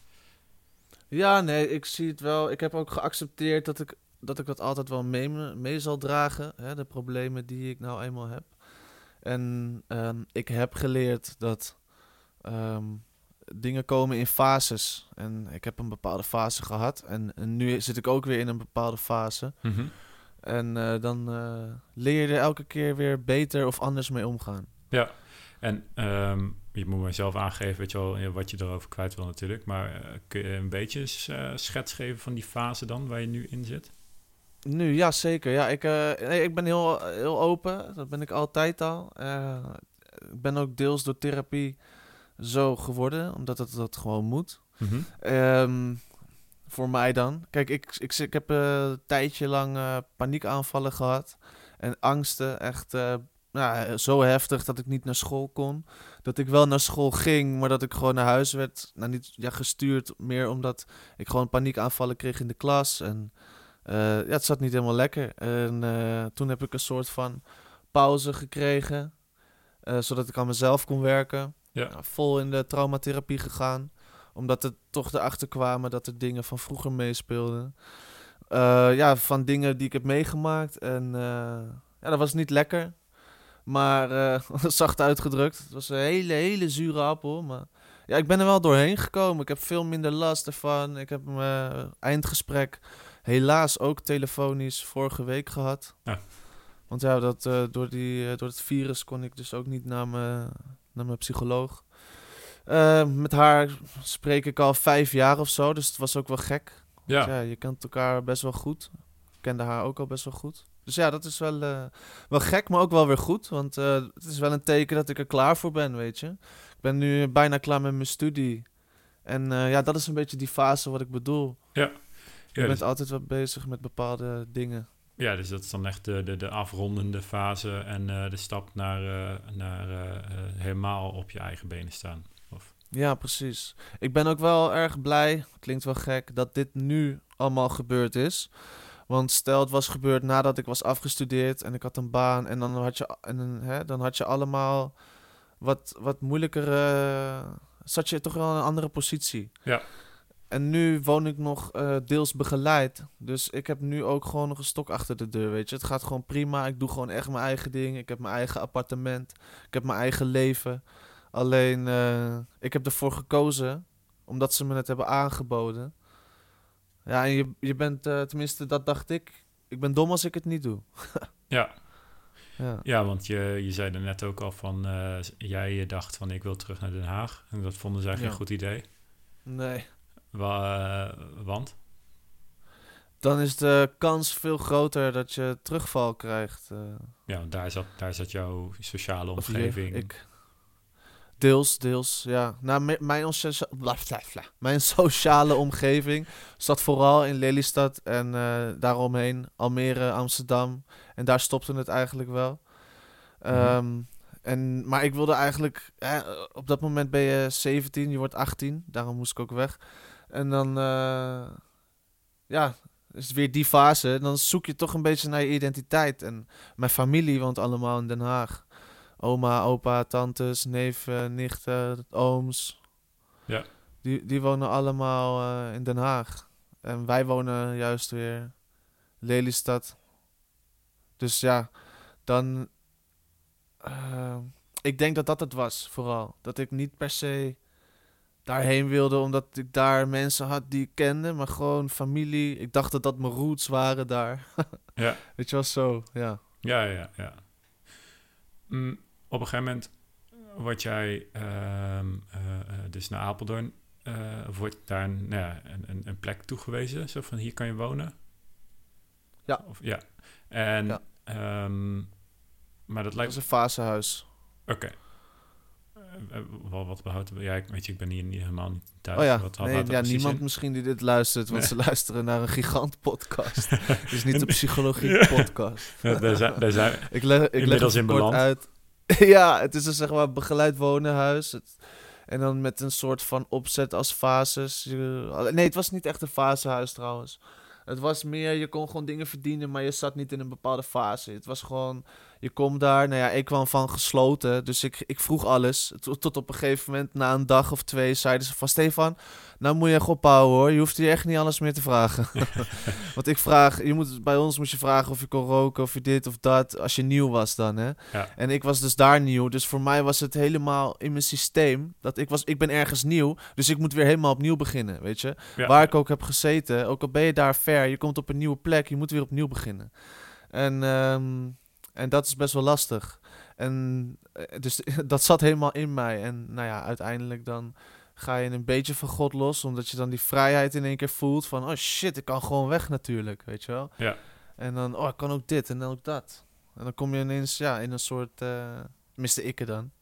Speaker 2: Ja, nee, ik zie het wel. Ik heb ook geaccepteerd dat ik dat, ik dat altijd wel mee, mee zal dragen. Hè, de problemen die ik nou eenmaal heb. En um, ik heb geleerd dat... Um, dingen komen in fases. En ik heb een bepaalde fase gehad. En, en nu zit ik ook weer in een bepaalde fase.
Speaker 1: Mm-hmm.
Speaker 2: En uh, dan uh, leer je er elke keer weer beter of anders mee omgaan.
Speaker 1: Ja, en um, je moet mezelf aangeven, weet je wel, wat je erover kwijt wil natuurlijk. Maar uh, kun je een beetje uh, schets geven van die fase dan, waar je nu in zit?
Speaker 2: Nu, ja, zeker. Ja, ik, uh, nee, ik ben heel, heel open. Dat ben ik altijd al. Uh, ik ben ook deels door therapie zo geworden, omdat het dat gewoon moet.
Speaker 1: Mm-hmm.
Speaker 2: Um, voor mij dan. Kijk, ik, ik, ik heb uh, een tijdje lang uh, paniekaanvallen gehad. En angsten, echt uh, nou, zo heftig dat ik niet naar school kon. Dat ik wel naar school ging, maar dat ik gewoon naar huis werd nou, niet, ja, gestuurd. Meer omdat ik gewoon paniekaanvallen kreeg in de klas. En uh, ja, het zat niet helemaal lekker. En uh, toen heb ik een soort van pauze gekregen. Uh, zodat ik aan mezelf kon werken.
Speaker 1: Ja.
Speaker 2: Nou, vol in de traumatherapie gegaan. Omdat er toch erachter kwamen dat er dingen van vroeger meespeelden. Uh, ja, van dingen die ik heb meegemaakt. En uh, ja, dat was niet lekker. Maar uh, zacht uitgedrukt. Het was een hele, hele zure appel. Maar ja, ik ben er wel doorheen gekomen. Ik heb veel minder last ervan. Ik heb mijn uh, eindgesprek helaas ook telefonisch vorige week gehad.
Speaker 1: Ja.
Speaker 2: Want ja, dat, uh, door, die, uh, door het virus kon ik dus ook niet naar mijn, naar mijn psycholoog. Uh, met haar spreek ik al vijf jaar of zo, dus het was ook wel gek.
Speaker 1: Ja.
Speaker 2: Ja, je kent elkaar best wel goed. Ik kende haar ook al best wel goed. Dus Dus ja, dat is wel, uh, wel gek, maar ook wel weer goed. Want uh, het is wel een teken dat ik er klaar voor ben, weet je. Ik ben nu bijna klaar met mijn studie. En uh, ja, dat is een beetje die fase wat ik bedoel.
Speaker 1: Ja.
Speaker 2: Je
Speaker 1: ja,
Speaker 2: bent
Speaker 1: dus,
Speaker 2: altijd wel bezig met bepaalde dingen.
Speaker 1: Ja, dus dat is dan echt de, de, de afrondende fase en uh, de stap naar, uh, naar uh, uh, helemaal op je eigen benen staan. Of...
Speaker 2: Ja, precies. Ik ben ook wel erg blij, klinkt wel gek, dat dit nu allemaal gebeurd is. Want stel het was gebeurd nadat ik was afgestudeerd en ik had een baan en dan had je, en, hè, dan had je allemaal wat, wat moeilijker, uh, zat je toch wel in een andere positie.
Speaker 1: Ja.
Speaker 2: En nu woon ik nog uh, deels begeleid. Dus ik heb nu ook gewoon nog een stok achter de deur, weet je. Het gaat gewoon prima. Ik doe gewoon echt mijn eigen ding. Ik heb mijn eigen appartement. Ik heb mijn eigen leven. Alleen, uh, ik heb ervoor gekozen, omdat ze me het hebben aangeboden. Ja, en je, je bent, uh, tenminste, dat dacht ik. Ik ben dom als ik het niet doe.
Speaker 1: ja.
Speaker 2: ja.
Speaker 1: Ja, want je, je zei er net ook al van, uh, jij dacht van ik wil terug naar Den Haag. En dat vonden zij geen
Speaker 2: Ja.
Speaker 1: goed idee.
Speaker 2: Nee.
Speaker 1: Wa- uh, want?
Speaker 2: Dan is de kans veel groter dat je terugval krijgt. Uh,
Speaker 1: ja, want daar zat, daar zat jouw sociale
Speaker 2: of je-
Speaker 1: omgeving.
Speaker 2: ik, deels, deels, ja. Nou, mijn, mijn, socia- mijn sociale omgeving zat vooral in Lelystad en uh, daaromheen Almere, Amsterdam. En daar stopte het eigenlijk wel. Um, mm-hmm. en, maar ik wilde eigenlijk... Eh, op dat moment ben je zeventien, je wordt achttien. Daarom moest ik ook weg. En dan... Uh, ja, is het weer die fase. Dan zoek je toch een beetje naar je identiteit. En mijn familie woont allemaal in Den Haag. Oma, opa, tantes, neven, nichten, ooms.
Speaker 1: Ja.
Speaker 2: Die, die wonen allemaal uh, in Den Haag. En wij wonen juist weer Lelystad. Dus ja, dan... Uh, ik denk dat dat het was, vooral. Dat ik niet per se daarheen wilde, omdat ik daar mensen had die ik kende. Maar gewoon familie. Ik dacht dat dat mijn roots waren daar.
Speaker 1: ja.
Speaker 2: Weet je wel, zo, ja.
Speaker 1: Ja, ja, ja. Mm, op een gegeven moment word jij uh, uh, dus naar Apeldoorn, uh, wordt daar een, nou ja, een, een plek toegewezen, zo van hier kan je wonen?
Speaker 2: Ja.
Speaker 1: Of, ja. En,
Speaker 2: ja.
Speaker 1: Um, maar dat lijkt...
Speaker 2: Dat is een fasehuis.
Speaker 1: Oké. Okay. Uh, wat, wat behoudt... Ja, ik, weet je, ik ben hier niet, helemaal niet thuis.
Speaker 2: Oh ja,
Speaker 1: wat,
Speaker 2: nee,
Speaker 1: wat
Speaker 2: ja niemand
Speaker 1: in?
Speaker 2: misschien die dit luistert, want nee. ze luisteren naar een gigant podcast. Het is niet een psychologie podcast.
Speaker 1: Ja, daar zijn, daar zijn
Speaker 2: ik leg, ik
Speaker 1: inmiddels
Speaker 2: leg
Speaker 1: in beland.
Speaker 2: Uit. ja, het is een zeg maar begeleid wonenhuis. Het, en dan met een soort van opzet als fases. Je, nee, het was niet echt een fasehuis trouwens. Het was meer, je kon gewoon dingen verdienen, maar je zat niet in een bepaalde fase. Het was gewoon, je komt daar, nou ja, ik kwam van gesloten, dus ik, ik vroeg alles. Tot, tot op een gegeven moment, na een dag of twee, zeiden ze van, Stefan, nou moet je echt ophouden hoor. Je hoeft hier echt niet alles meer te vragen. Want ik vraag, je moet, bij ons moest je vragen of je kon roken, of je dit of dat, als je nieuw was dan, hè.
Speaker 1: Ja.
Speaker 2: En ik was dus daar nieuw, dus voor mij was het helemaal in mijn systeem, dat ik was, ik ben ergens nieuw, dus ik moet weer helemaal opnieuw beginnen, weet je. Ja. Waar ik ook heb gezeten, ook al ben je daar ver, je komt op een nieuwe plek, je moet weer opnieuw beginnen. En, um, en dat is best wel lastig. En dus dat zat helemaal in mij. En nou ja, uiteindelijk dan ga je een beetje van God los, omdat je dan die vrijheid in één keer voelt van, oh shit, ik kan gewoon weg natuurlijk, weet je wel.
Speaker 1: Ja.
Speaker 2: En dan, oh, ik kan ook dit en dan ook dat. En dan kom je ineens, ja, in een soort, uh, mister Ikke dan.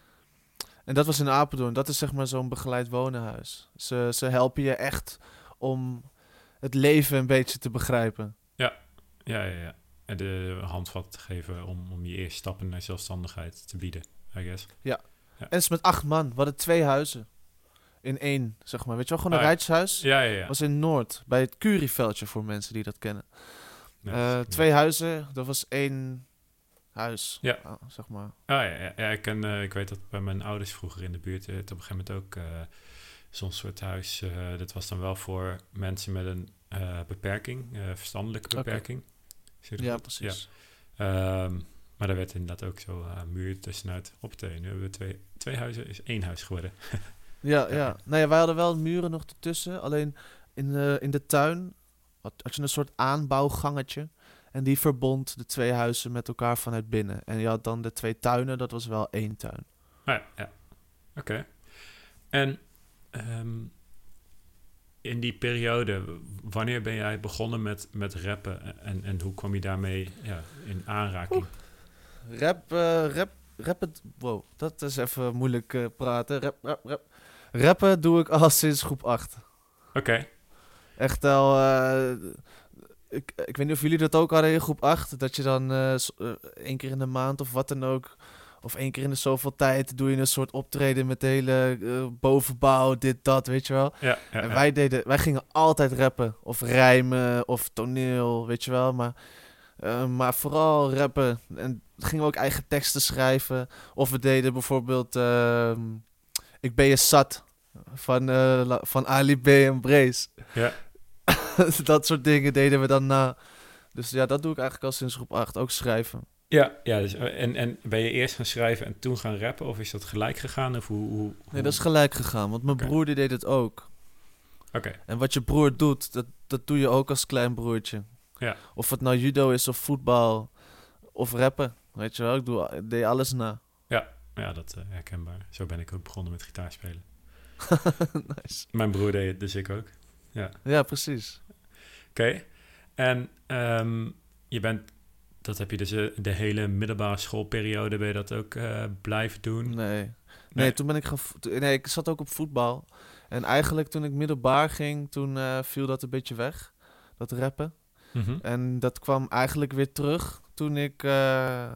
Speaker 2: En dat was in Apeldoorn. Dat is zeg maar zo'n begeleid wonenhuis. Ze, ze helpen je echt om het leven een beetje te begrijpen.
Speaker 1: Ja, ja, ja, ja. En de handvat te geven om, om je eerste stappen naar zelfstandigheid te bieden, I guess.
Speaker 2: Ja. ja. En het is met acht man. We hadden twee huizen. In één, zeg maar. Weet je wel, gewoon een ah, rijtjeshuis.
Speaker 1: Ja, ja, ja.
Speaker 2: Was in Noord, bij het Curieveldje voor mensen die dat kennen. Ja, uh, twee ja. huizen, dat was één huis,
Speaker 1: ja.
Speaker 2: uh, zeg maar.
Speaker 1: Ah, ja, ja, ja ik, ken, uh, ik weet dat bij mijn ouders vroeger in de buurt, het op een gegeven moment ook uh, zo'n soort huis. Uh, dat was dan wel voor mensen met een uh, beperking, uh, verstandelijke beperking.
Speaker 2: Okay. Ja, goed? Precies.
Speaker 1: Ja. Um, maar daar werd inderdaad ook zo uh, muur tussenuit opgetekend. Nu hebben we twee, twee huizen, is één huis geworden.
Speaker 2: ja, ja, ja. Nou ja, wij hadden wel muren nog ertussen. Alleen in, uh, in de tuin had, had je een soort aanbouwgangetje. En die verbond de twee huizen met elkaar vanuit binnen. En je had dan de twee tuinen, dat was wel één tuin.
Speaker 1: Ah, ja, ja. Oké. Okay. En um, in die periode, wanneer ben jij begonnen met, met rappen en, en hoe kwam je daarmee ja, in aanraking?
Speaker 2: Oeh. Rap, uh, rap, rappen, wow, dat is even moeilijk uh, praten. Rap, rap, rap. Rappen doe ik al sinds groep acht.
Speaker 1: Oké. Okay.
Speaker 2: Echt al, uh, ik, ik weet niet of jullie dat ook hadden in groep acht, dat je dan uh, uh, één keer in de maand of wat dan ook, of één keer in de zoveel tijd doe je een soort optreden met de hele uh, bovenbouw, dit, dat, weet je wel.
Speaker 1: Ja, ja,
Speaker 2: en
Speaker 1: ja.
Speaker 2: wij deden, wij gingen altijd rappen, of rijmen, of toneel, weet je wel, maar... Uh, maar vooral rappen. En gingen we ook eigen teksten schrijven. Of we deden bijvoorbeeld... Uh, ik ben je zat. Van, uh, la, van Ali B en Brace.
Speaker 1: Ja.
Speaker 2: Dat soort dingen deden we dan na. Dus ja, dat doe ik eigenlijk al sinds groep acht. Ook schrijven.
Speaker 1: Ja, ja dus, en, en ben je eerst gaan schrijven en toen gaan rappen? Of is dat gelijk gegaan? Of hoe, hoe, hoe...
Speaker 2: Nee, dat is gelijk gegaan. Want mijn okay. broer die deed het ook.
Speaker 1: Oké. Okay.
Speaker 2: En wat je broer doet, dat, dat doe je ook als klein broertje.
Speaker 1: Ja.
Speaker 2: Of het nou judo is of voetbal of rappen, weet je wel. Ik, doe, ik deed alles na.
Speaker 1: Ja, ja dat uh, herkenbaar. Zo ben ik ook begonnen met gitaarspelen.
Speaker 2: Nice.
Speaker 1: Mijn broer deed het, dus ik ook. Ja,
Speaker 2: ja precies.
Speaker 1: Oké. Okay. En um, je bent, dat heb je dus uh, de hele middelbare schoolperiode, ben je dat ook uh, blijven doen?
Speaker 2: Nee. nee. Nee, toen ben ik gaan... Vo- nee, ik zat ook op voetbal. En eigenlijk toen ik middelbaar ging, toen uh, viel dat een beetje weg. Dat rappen.
Speaker 1: Mm-hmm.
Speaker 2: En dat kwam eigenlijk weer terug toen ik uh,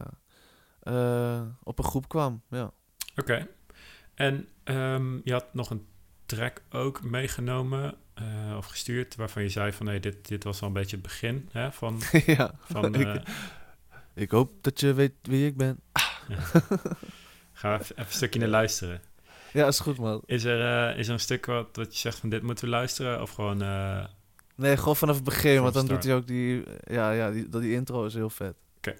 Speaker 2: uh, op een groep kwam, ja.
Speaker 1: Oké. Okay. En um, je had nog een track ook meegenomen uh, of gestuurd waarvan je zei van nee, dit, dit was al een beetje het begin hè, van...
Speaker 2: ja,
Speaker 1: van uh,
Speaker 2: ik, ik hoop dat je weet wie ik ben.
Speaker 1: Ja. Gaan we even, even een stukje naar luisteren.
Speaker 2: Ja, is goed man.
Speaker 1: Is er, uh, is er een stuk wat, wat je zegt van dit moeten we luisteren of gewoon... Uh,
Speaker 2: Nee, gewoon vanaf het begin,
Speaker 1: From
Speaker 2: want dan
Speaker 1: start.
Speaker 2: doet hij ook die... Ja, ja die, die intro is heel vet.
Speaker 1: Oké. Okay.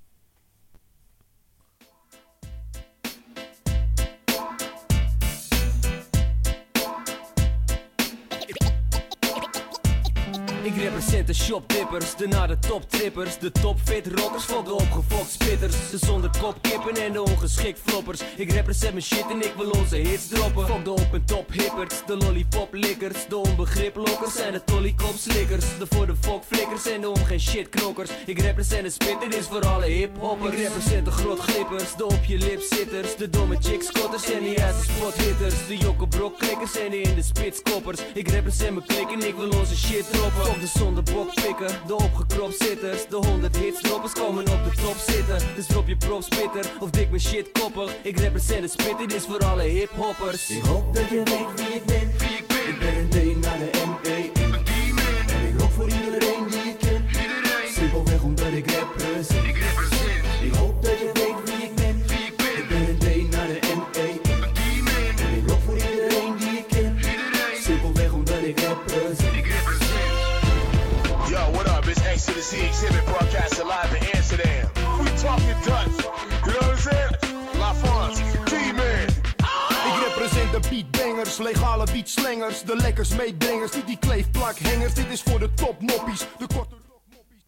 Speaker 4: Ik represent de shopdippers, de naar de top trippers, de topfit rockers, voor de opgefokt spitters, de zonder kopkippen en de ongeschikt floppers. Ik represent mijn shit en ik wil onze hits droppen. Fok de op en top hippers, de lollipop likkers, de onbegriplokkers en de tollykop slikkers, de voor de fok flikkers en de om geen shit knokkers. Ik represent de spit, dit is voor alle hiphoppers. Ik represent de grot glippers, de op je lip zitters, de domme chickscotters en die ass spot hitters, de jokkenbrok klikkers en de in de spits koppers. Ik represent mijn klik en ik wil onze shit droppen. De zonder bok pikken, de opgekropt zitters, de honderd hits droppers komen op de top zitten. Dus drop je prop spitter of dik mijn shit koppig. Ik represent de spit, dit is voor alle hiphoppers.
Speaker 5: Ik hoop dat je weet wie ik ben, wie ik ben. Ik ben een D naar de M E N. En ik rock voor iedereen die ik ken. Iedereen. Simpelweg omdat ik represent. Ik represent. Ik hoop dat je weet wie ik ben, wie ik ben. Ik ben een D naar de M E N. En ik rock voor iedereen die ik ken. Iedereen. Simpelweg omdat ik represent. Ik represent.
Speaker 6: Yo, what up? It's X to the Z Exhibit broadcasting live in Amsterdam. We talking Dutch. You know what I'm saying? La France, T-Man.
Speaker 7: Ik represent de beatbangers, legale beatslangers, de lekkers meebrengers, die die kleefplakhengers. Dit is voor de topmoppies, de korte rockmoppies.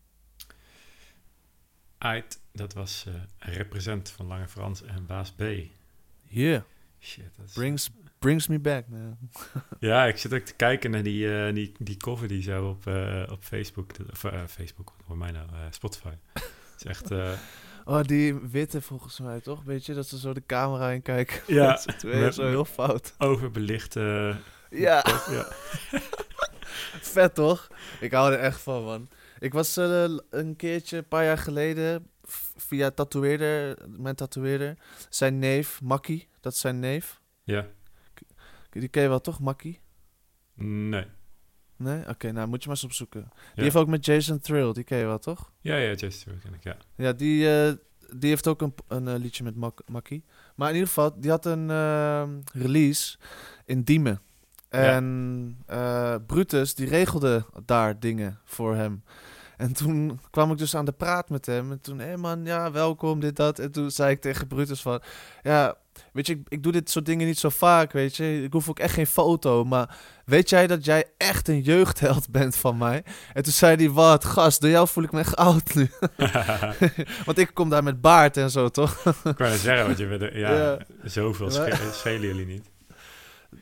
Speaker 1: Uit, dat was uh, Represent van Lange Frans en Baas B.
Speaker 2: Yeah.
Speaker 1: Shit, dat is...
Speaker 2: Brings, brings me back, man.
Speaker 1: Ja, ik zit ook te kijken naar die, uh, die, die cover die zo op, uh, op Facebook, of uh, Facebook, voor mij nou, uh, Spotify. Het is echt... Uh,
Speaker 2: Oh, die witte volgens mij, toch? Weet je, dat ze zo de camera in kijken.
Speaker 1: Ja.
Speaker 2: Dat is twee
Speaker 1: Met-
Speaker 2: zo heel fout.
Speaker 1: overbelichte...
Speaker 2: Ja,
Speaker 1: ja.
Speaker 2: vet toch? Ik hou er echt van, man. Ik was uh, een keertje, een paar jaar geleden, v- via tatoeëerder, mijn tatoeëerder, zijn neef, Makkie, dat is zijn neef.
Speaker 1: Ja.
Speaker 2: Die ken je wel toch, Makkie?
Speaker 1: Nee.
Speaker 2: Nee? Oké, okay, nou moet je maar eens opzoeken. Die
Speaker 1: Ja.
Speaker 2: heeft ook met Jason Thrill, die ken je wel toch?
Speaker 1: Ja, ja, Jason Stewart ken ik, ja.
Speaker 2: Ja, die, uh, die heeft ook een, een uh, liedje met Mak- Makkie. Maar in ieder geval, die had een uh, release in Diemen. En uh, Brutus, die regelde daar dingen voor hem. En toen kwam ik dus aan de praat met hem. En toen, hé hey man, ja, welkom, dit, dat. En toen zei ik tegen Brutus van... Ja, weet je, ik, ik doe dit soort dingen niet zo vaak, weet je. Ik hoef ook echt geen foto. Maar weet jij dat jij echt een jeugdheld bent van mij? En toen zei hij, wat, gast, door jou voel ik me echt oud nu. Want ik kom daar met baard en zo, toch?
Speaker 1: Ik wou net zeggen, want je bent, er- ja,
Speaker 2: Ja.
Speaker 1: zoveel
Speaker 2: Ja.
Speaker 1: sche- schelen jullie niet.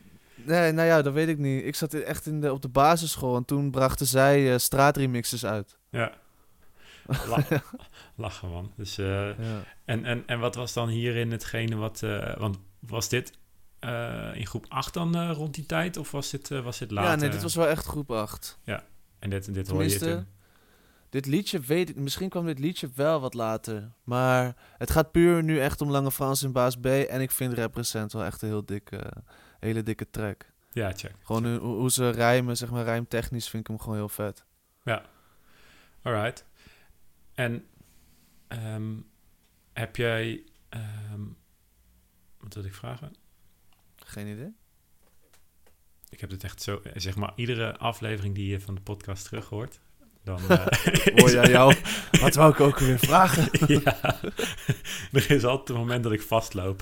Speaker 2: Nee, nou ja, dat weet ik niet. Ik zat echt in de, op de basisschool en toen brachten zij uh, straatremixes uit.
Speaker 1: Ja. La- lachen, man. Dus, uh,
Speaker 2: Ja.
Speaker 1: en, en, en wat was dan hierin hetgene wat... Uh, want was dit uh, in groep acht dan uh, rond die tijd? Of was dit, uh, was dit later?
Speaker 2: Ja, nee, dit was wel echt groep acht.
Speaker 1: Ja, en dit, dit hoorde je toen?
Speaker 2: Dit liedje weet ik... Misschien kwam dit liedje wel wat later. Maar het gaat puur nu echt om Lange Frans en Baas B. En ik vind Represent wel echt een heel dikke, hele dikke track.
Speaker 1: Ja, check.
Speaker 2: Gewoon
Speaker 1: check.
Speaker 2: Hoe, hoe ze rijmen, zeg maar rijmtechnisch vind ik hem gewoon heel vet.
Speaker 1: Ja, alright. En um, heb jij... Um, wat wil ik vragen?
Speaker 2: Geen idee.
Speaker 1: Ik heb dit echt zo... Zeg maar, iedere aflevering die je van de podcast terug hoort... Dan uh,
Speaker 2: hoor jij jou. Wat wou ik ook weer vragen?
Speaker 1: Ja, er is altijd een moment dat ik vastloop.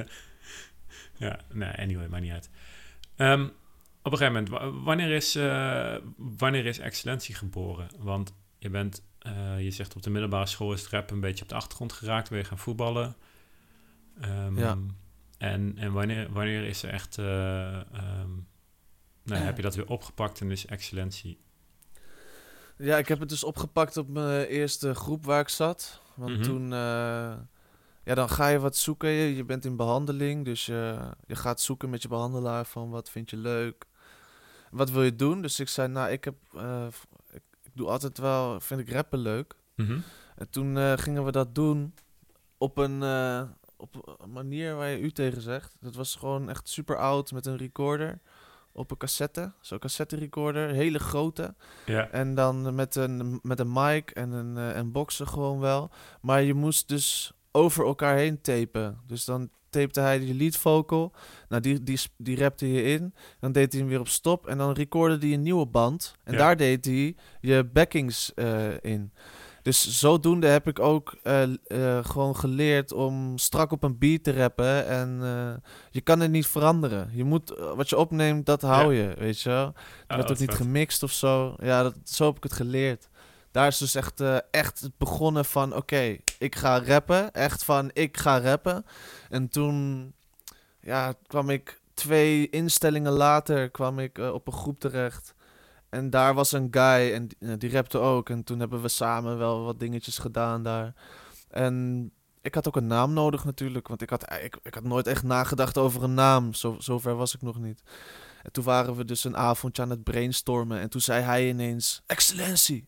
Speaker 1: Ja, nee, anyway, maakt niet uit. Um, op een gegeven moment, w- wanneer is, uh, wanneer is excellentie geboren? Want je bent, uh, je zegt op de middelbare school is het rap een beetje op de achtergrond geraakt. Ben je gaan voetballen? Um,
Speaker 2: ja.
Speaker 1: En, en wanneer, wanneer is er echt... Uh, um, nou, heb je dat weer opgepakt en is excellentie...
Speaker 2: Ja, ik heb het dus opgepakt op mijn eerste groep waar ik zat. Want
Speaker 1: Mm-hmm.
Speaker 2: toen... Uh, ja, dan ga je wat zoeken. Je, je bent in behandeling. Dus je, je gaat zoeken met je behandelaar van wat vind je leuk. Wat wil je doen? Dus ik zei, nou, ik heb... Uh, ik, ik doe altijd wel... Vind ik rappen leuk.
Speaker 1: Mm-hmm.
Speaker 2: En toen uh, gingen we dat doen op een, uh, op een manier waar je u tegen zegt. Dat was gewoon echt super oud met een recorder. Op een cassette, zo'n cassette recorder, hele grote.
Speaker 1: Ja.
Speaker 2: En dan met een, met een mic en een, uh, en boxen gewoon wel. Maar je moest dus over elkaar heen tapen. Dus dan tapte hij die lead vocal. Nou, die, die, die rapte je in. Dan deed hij hem weer op stop. En dan recordde hij een nieuwe band. En
Speaker 1: ja.
Speaker 2: daar deed hij je backings uh, in. Dus zodoende heb ik ook uh, uh, gewoon geleerd om strak op een beat te rappen. En uh, je kan het niet veranderen. Je moet, uh, wat je opneemt, dat hou je, ja. weet je wel. Het
Speaker 1: oh,
Speaker 2: wordt ook niet vet. Gemixt of zo. Ja, dat, zo heb ik het geleerd. Daar is dus echt, uh, echt het begonnen van, oké, okay, ik ga rappen. Echt van, ik ga rappen. En toen ja, kwam ik twee instellingen later kwam ik uh, op een groep terecht. En daar was een guy en die, die rapte ook. En toen hebben we samen wel wat dingetjes gedaan daar. En ik had ook een naam nodig natuurlijk. Want ik had, ik, ik had nooit echt nagedacht over een naam. Zo, zover was ik nog niet. En toen waren we dus een avondje aan het brainstormen. En toen zei hij ineens, excellentie.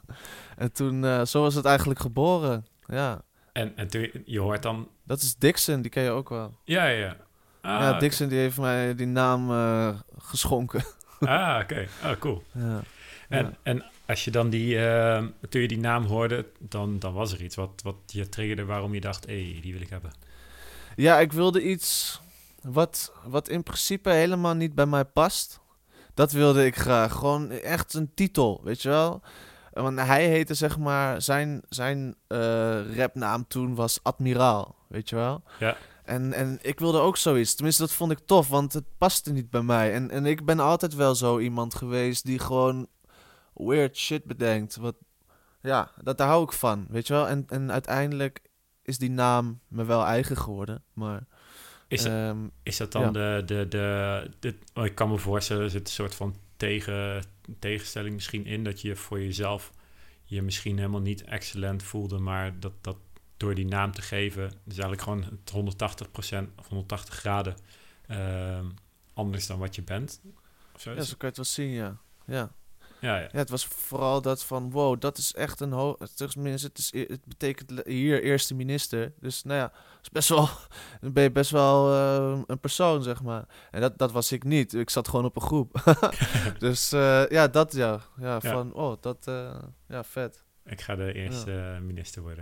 Speaker 2: En toen, uh, zo was het eigenlijk geboren. Ja.
Speaker 1: En, en toen, je hoort dan...
Speaker 2: Dat is Dixon, die ken je ook wel.
Speaker 1: Ja, ja, ja. Ah,
Speaker 2: ja, Dixon okay. die heeft mij die naam uh, geschonken.
Speaker 1: Ah, oké. Okay. Oh, cool.
Speaker 2: Ja.
Speaker 1: En,
Speaker 2: ja.
Speaker 1: en als je dan die, uh, toen je die naam hoorde, dan, dan was er iets wat, wat je triggerde waarom je dacht, hé, hey, die wil ik hebben.
Speaker 2: Ja, ik wilde iets wat, wat in principe helemaal niet bij mij past. Dat wilde ik graag. Gewoon echt een titel, weet je wel. Want hij heette, zeg maar, zijn, zijn uh, rapnaam toen was Admiraal, weet je wel.
Speaker 1: Ja.
Speaker 2: En, en ik wilde ook zoiets. Tenminste, dat vond ik tof, want het paste niet bij mij. En, en ik ben altijd wel zo iemand geweest die gewoon weird shit bedenkt. Wat, ja, dat, daar hou ik van, weet je wel. En, en uiteindelijk is die naam me wel eigen geworden, maar...
Speaker 1: Is dat, um, is dat dan ja. de, de, de, de... Oh, ik kan me voorstellen, er zit een soort van tegen, tegenstelling misschien in... dat je voor jezelf je misschien helemaal niet excellent voelde... maar dat, dat door die naam te geven... dus eigenlijk gewoon het honderdtachtig procent of honderdtachtig graden... Uh, anders dan wat je bent.
Speaker 2: Of zo, ja, zo kan je het wel zien, ja. Ja.
Speaker 1: Ja, ja.
Speaker 2: ja, het was vooral dat van, wow, dat is echt een hoog... Het, is, het betekent hier eerste minister. Dus nou ja, is best wel, dan ben je best wel uh, een persoon, zeg maar. En dat, dat was ik niet. Ik zat gewoon op een groep. Dus uh, ja, dat ja. Ja, van, ja. oh, dat, uh, ja, vet.
Speaker 1: Ik ga de eerste ja. minister worden.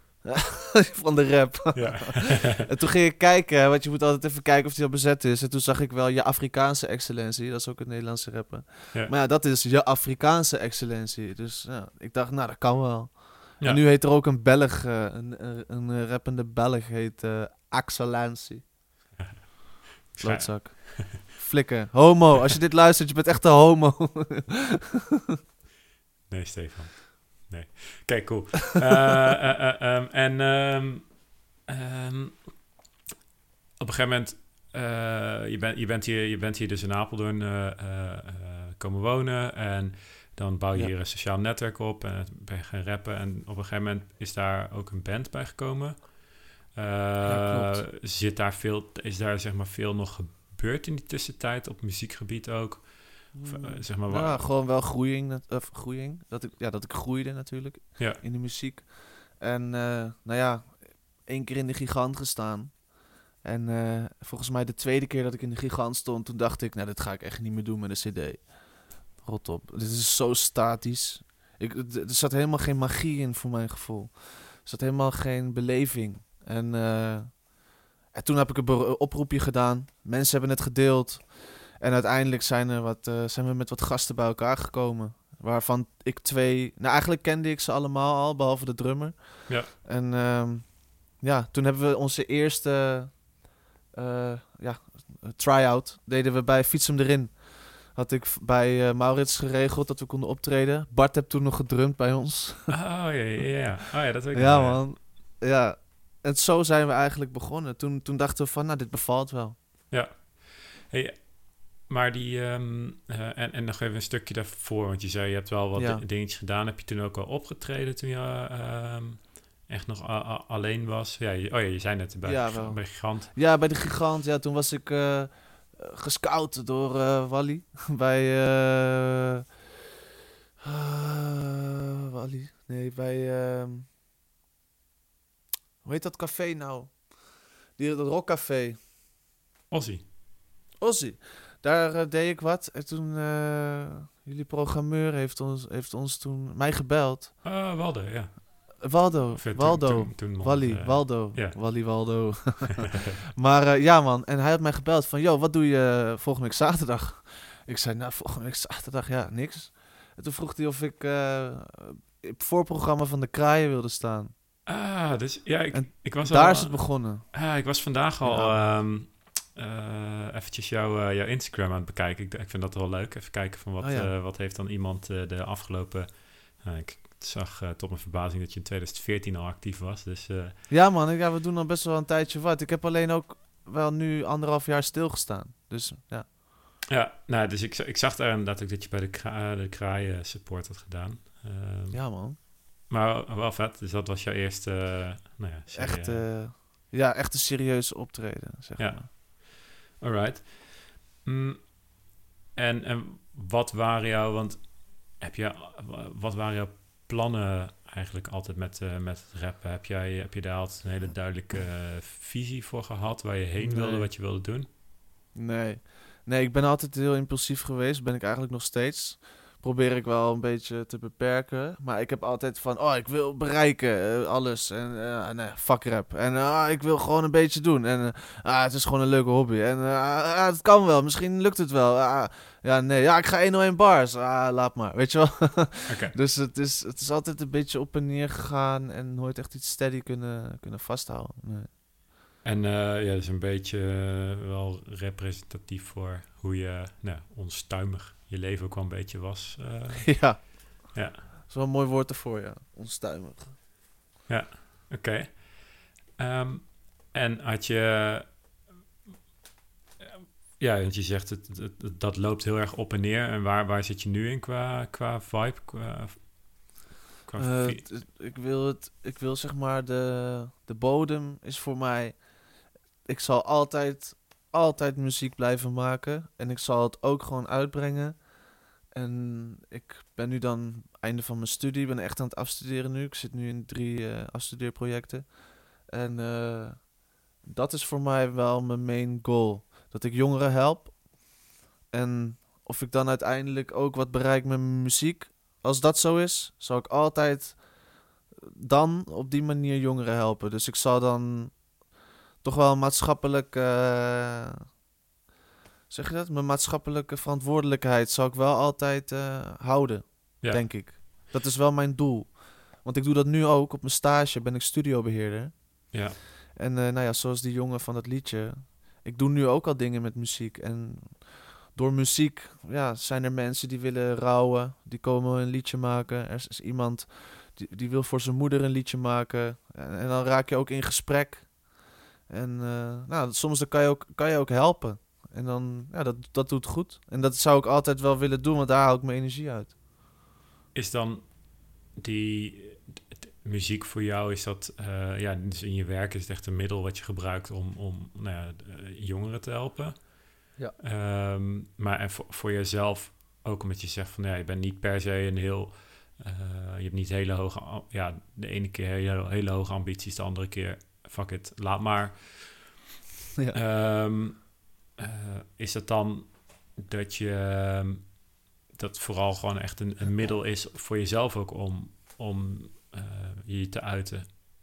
Speaker 2: Van de rap.
Speaker 1: Ja.
Speaker 2: En toen ging ik kijken, want je moet altijd even kijken of die al bezet is. En toen zag ik wel je Afrikaanse excellentie. Dat is ook het Nederlandse rappen. Ja. Maar ja, dat is je Afrikaanse excellentie. Dus ja, ik dacht, nou, dat kan wel. Ja. En nu heet er ook een Belg, uh, een, een, een rappende Belg, heet uh, Excellentie. Klootzak. Flikker. Homo, als je dit luistert, je bent echt een homo.
Speaker 1: Nee, Stefan. Nee. Kijk, cool. uh, uh, uh, um, en um, um, op een gegeven moment uh, je, ben, je, bent hier, je bent hier dus in Apeldoorn uh, uh, uh, komen wonen en dan bouw je
Speaker 2: Ja.
Speaker 1: hier een sociaal netwerk op en ben je gaan rappen. En op een gegeven moment is daar ook een band bij gekomen. Uh,
Speaker 2: Ja, klopt.
Speaker 1: Zit daar veel, is daar zeg maar veel nog gebeurd in die tussentijd op muziekgebied ook? Of, uh, zeg maar,
Speaker 2: Ja,
Speaker 1: waar-
Speaker 2: gewoon wel groeiing. nat- Of groeiing. Dat ik, ja, dat ik groeide natuurlijk
Speaker 1: Ja.
Speaker 2: in de muziek. En uh, nou ja, één keer in de Gigant gestaan. En uh, volgens mij de tweede keer dat ik in de Gigant stond, toen dacht ik, nou, dit ga ik echt niet meer doen met een cd. Rot op. Dit is zo statisch. Ik, d- er zat helemaal geen magie in voor mijn gevoel. Er zat helemaal geen beleving. En, uh, en toen heb ik een be- oproepje gedaan. Mensen hebben het gedeeld. En uiteindelijk zijn, er wat, uh, zijn we met wat gasten bij elkaar gekomen. Waarvan ik twee... Nou, eigenlijk kende ik ze allemaal al, behalve de drummer.
Speaker 1: Ja.
Speaker 2: En um, ja, toen hebben we onze eerste uh, ja, try-out deden we bij Fiets hem erin. Had ik v- bij uh, Maurits geregeld dat we konden optreden. Bart heb toen nog gedrumd bij ons.
Speaker 1: Oh ja, ja, ja. Oh, ja dat weet ik
Speaker 2: Ja,
Speaker 1: nog,
Speaker 2: man. Ja. En zo zijn we eigenlijk begonnen. Toen, toen dachten we van, nou, dit bevalt wel.
Speaker 1: Ja. Hey, maar die... Um, uh, en, en nog even een stukje daarvoor. Want je zei, je hebt wel wat
Speaker 2: Ja.
Speaker 1: di- dingetjes gedaan. Heb je toen ook wel opgetreden toen je uh, um, echt nog a- a- alleen was? Ja, je, oh ja, je zei net bij,
Speaker 2: Ja,
Speaker 1: Gig-
Speaker 2: wel.
Speaker 1: bij Gigant.
Speaker 2: Ja, bij de Gigant. Ja, toen was ik uh, gescout door uh, Wally. bij... Uh, uh, Wally? Nee, bij... Uh, hoe heet dat café nou? Die, dat rockcafé.
Speaker 1: Ozzy.
Speaker 2: Ozzy. Daar uh, deed ik wat. En toen... Uh, jullie programmeur heeft ons, heeft ons toen... Mij gebeld.
Speaker 1: Ah, uh, Waldo, ja.
Speaker 2: Waldo.
Speaker 1: Of, uh,
Speaker 2: Waldo.
Speaker 1: Toen, toen, toen
Speaker 2: Wally.
Speaker 1: uh,
Speaker 2: Waldo.
Speaker 1: Ja.
Speaker 2: Wally Waldo. Maar uh, ja, man. En hij had mij gebeld van... Yo, wat doe je uh, volgende week zaterdag? Ik zei, nou, volgende week zaterdag, ja, niks. En toen vroeg hij of ik uh, het voorprogramma van de Kraaien wilde staan.
Speaker 1: Ah, dus ja, ik,
Speaker 2: En
Speaker 1: ik was
Speaker 2: daar
Speaker 1: al...
Speaker 2: is het begonnen.
Speaker 1: Ah, ik was vandaag al
Speaker 2: Ja.
Speaker 1: um, uh, eventjes jou, uh, jouw Instagram aan het bekijken. Ik, ik vind dat wel leuk. Even kijken van wat,
Speaker 2: Oh, ja.
Speaker 1: uh, wat heeft dan iemand uh, de afgelopen... Uh, ik zag uh, tot mijn verbazing dat je in twintig veertien al actief was. Dus uh,
Speaker 2: Ja, man. ik- Ja, we doen al best wel een tijdje wat. Ik heb alleen ook wel nu anderhalf jaar stilgestaan. Dus ja.
Speaker 1: ja, nou, dus ik, ik zag daar inderdaad ook dat je bij de, kra- de kraaien support had gedaan. Um,
Speaker 2: Ja, man.
Speaker 1: Maar wel vet. Dus dat was jouw eerste... Uh, nou ja, serie,
Speaker 2: Echt, uh, ja, echt een serieuze optreden, zeg
Speaker 1: Ja.
Speaker 2: maar.
Speaker 1: Alright. Mm, en, en wat waren jouw... Want heb je, wat waren jouw plannen eigenlijk altijd met, uh, met het rappen? Heb, jij, heb je daar altijd een hele duidelijke uh, visie voor gehad? Waar je heen wilde,
Speaker 2: Nee.
Speaker 1: wat je wilde doen?
Speaker 2: Nee. Nee, ik ben altijd heel impulsief geweest. Ben ik eigenlijk nog steeds. Probeer ik wel een beetje te beperken. Maar ik heb altijd van, oh, ik wil bereiken, uh, alles. En uh, nee, fuck rap. En uh, ik wil gewoon een beetje doen. En uh, ah, het is gewoon een leuke hobby. En uh, ah, het kan wel, misschien lukt het wel. Ah, ja, nee, ja, ik ga honderdéén bars. Ah, laat maar, weet je wel.
Speaker 1: Okay.
Speaker 2: Dus het is, het is altijd een beetje op en neer gegaan. En nooit echt iets steady kunnen, kunnen vasthouden. Nee.
Speaker 1: En uh, ja, dat is een beetje uh, wel representatief voor hoe je nou, onstuimig je leven ook wel een beetje was. Uh,
Speaker 2: Ja.
Speaker 1: Ja.
Speaker 2: Dat is wel een mooi woord ervoor, ja. Onstuimig.
Speaker 1: Ja, oké. Okay. Um, en had je... Ja, want je zegt, het, het, het, dat loopt heel erg op en neer. En waar, waar zit je nu in qua, qua vibe? Qua, qua
Speaker 2: Uh,
Speaker 1: vi-
Speaker 2: t- ik wil het, ik wil zeg maar, de, de bodem is voor mij... Ik zal altijd, altijd muziek blijven maken. En ik zal het ook gewoon uitbrengen. En ik ben nu dan einde van mijn studie. Ik ben echt aan het afstuderen nu. Ik zit nu in drie uh, afstudeerprojecten. En uh, dat is voor mij wel mijn main goal. Dat ik jongeren help. En of ik dan uiteindelijk ook wat bereik met mijn muziek. Als dat zo is, zal ik altijd dan op die manier jongeren helpen. Dus ik zal dan toch wel maatschappelijk... Uh, zeg je dat? Mijn maatschappelijke verantwoordelijkheid zal ik wel altijd uh, houden,
Speaker 1: ja.
Speaker 2: denk ik. Dat is wel mijn doel. Want ik doe dat nu ook. Op mijn stage ben ik studiobeheerder.
Speaker 1: Ja.
Speaker 2: En uh, nou ja, zoals die jongen van dat liedje. Ik doe nu ook al dingen met muziek. En door muziek ja, zijn er mensen die willen rouwen. Die komen een liedje maken. Er is, is iemand die, die wil voor zijn moeder een liedje maken. En, en dan raak je ook in gesprek. En uh, nou, soms dan kan, je ook, kan je ook helpen. En dan, ja, dat, dat doet goed. En dat zou ik altijd wel willen doen, want daar haal ik mijn energie uit.
Speaker 1: Is dan die d- d- muziek voor jou, is dat, uh, ja, dus in je werk is het echt een middel wat je gebruikt om, om nou ja, jongeren te helpen?
Speaker 2: Ja.
Speaker 1: Um, maar en voor, voor jezelf ook, omdat je zegt van, ja, je bent niet per se een heel, uh, je hebt niet hele hoge, ja, de ene keer hele, hele hoge ambities, de andere keer, fuck it, laat maar. Ja. Um, uh, is het dan dat je, um, dat vooral gewoon echt een, een middel is voor jezelf ook om, om uh, je te uiten?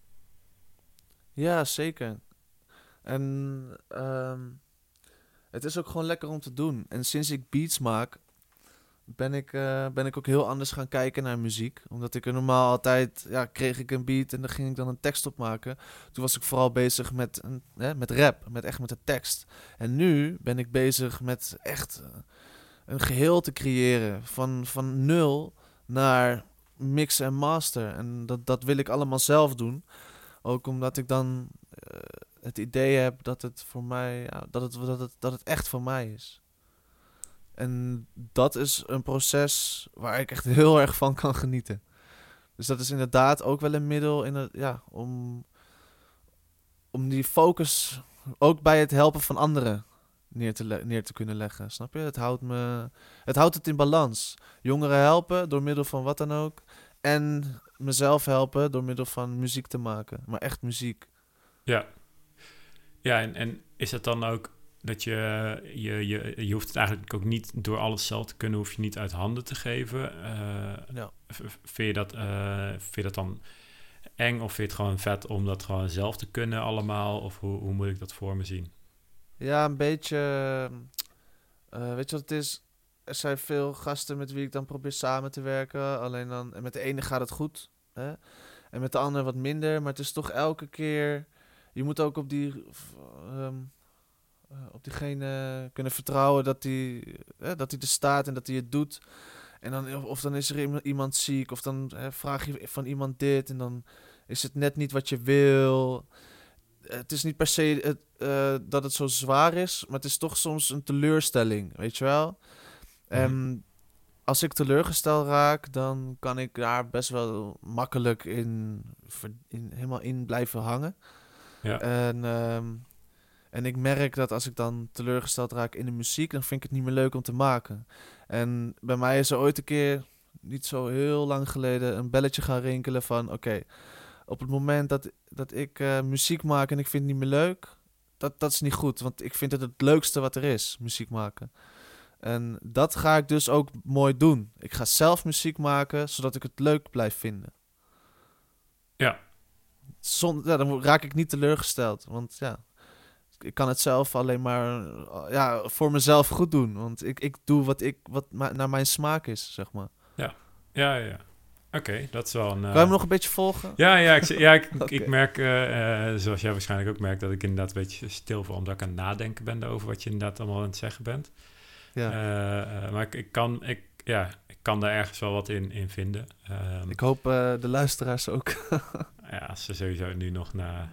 Speaker 2: Ja, zeker. En um, het is ook gewoon lekker om te doen. En sinds ik beats maak, ben ik, uh, ben ik ook heel anders gaan kijken naar muziek. Omdat ik er normaal altijd, ja, kreeg ik een beat en dan ging ik dan een tekst opmaken. Toen was ik vooral bezig met, een, hè, met rap, met echt met de tekst. En nu ben ik bezig met echt uh, een geheel te creëren. Van, van nul naar mix en master. En dat, dat wil ik allemaal zelf doen. Ook omdat ik dan uh, het idee heb dat het voor mij, ja, dat, het, dat, het, dat het echt voor mij is. En dat is een proces waar ik echt heel erg van kan genieten. Dus dat is inderdaad ook wel een middel in het, ja, om, om die focus ook bij het helpen van anderen neer te, le- neer te kunnen leggen. Snap je? Het houdt, me, het houdt het in balans. Jongeren helpen door middel van wat dan ook. En mezelf helpen door middel van muziek te maken. Maar echt muziek.
Speaker 1: Ja. Ja, en, en is het dan ook dat je, je, je, je hoeft het eigenlijk ook niet door alles zelf te kunnen, hoef je niet uit handen te geven. Uh,
Speaker 2: ja.
Speaker 1: Vind je dat, uh, vind je dat dan eng of vind je het gewoon vet om dat gewoon zelf te kunnen allemaal? Of hoe, hoe moet ik dat voor me zien?
Speaker 2: Ja, een beetje, uh, weet je wat het is? Er zijn veel gasten met wie ik dan probeer samen te werken. Alleen dan, en met de ene gaat het goed, hè? En met de andere wat minder. Maar het is toch elke keer, je moet ook op die... Um, Uh, op diegene kunnen vertrouwen dat hij uh, dat hij er staat en dat hij het doet. En dan, of, of dan is er iemand ziek, of dan uh, vraag je van iemand dit en dan is het net niet wat je wil. Uh, het is niet per se uh, uh, dat het zo zwaar is, maar het is toch soms een teleurstelling, weet je wel? En mm-hmm. Als ik teleurgesteld raak, dan kan ik daar best wel makkelijk in, in helemaal in blijven hangen.
Speaker 1: Ja.
Speaker 2: En... Um, En ik merk dat als ik dan teleurgesteld raak in de muziek, dan vind ik het niet meer leuk om te maken. En bij mij is er ooit een keer, niet zo heel lang geleden, een belletje gaan rinkelen van... Oké, okay, op het moment dat, dat ik uh, muziek maak en ik vind het niet meer leuk, dat, dat is niet goed. Want ik vind het het leukste wat er is, muziek maken. En dat ga ik dus ook mooi doen. Ik ga zelf muziek maken, zodat ik het leuk blijf vinden.
Speaker 1: Ja.
Speaker 2: Zon, ja, dan raak ik niet teleurgesteld, want ja... Ik kan het zelf alleen maar ja, voor mezelf goed doen. Want ik, ik doe wat, ik, wat ma- naar mijn smaak is, zeg maar.
Speaker 1: Ja, ja, ja. Oké, okay, dat is wel een... Uh...
Speaker 2: Kan je me nog een beetje volgen?
Speaker 1: Ja, ja, ik, ja, ik,
Speaker 2: okay.
Speaker 1: ik merk, uh, uh, zoals jij waarschijnlijk ook merkt, dat ik inderdaad een beetje stil voor, omdat ik aan het nadenken ben over wat je inderdaad allemaal aan het zeggen bent.
Speaker 2: Ja.
Speaker 1: Uh, uh, maar ik, ik, kan, ik, ja, ik kan daar ergens wel wat in, in vinden. Um,
Speaker 2: ik hoop uh, de luisteraars ook.
Speaker 1: Ja, als ze sowieso nu nog na...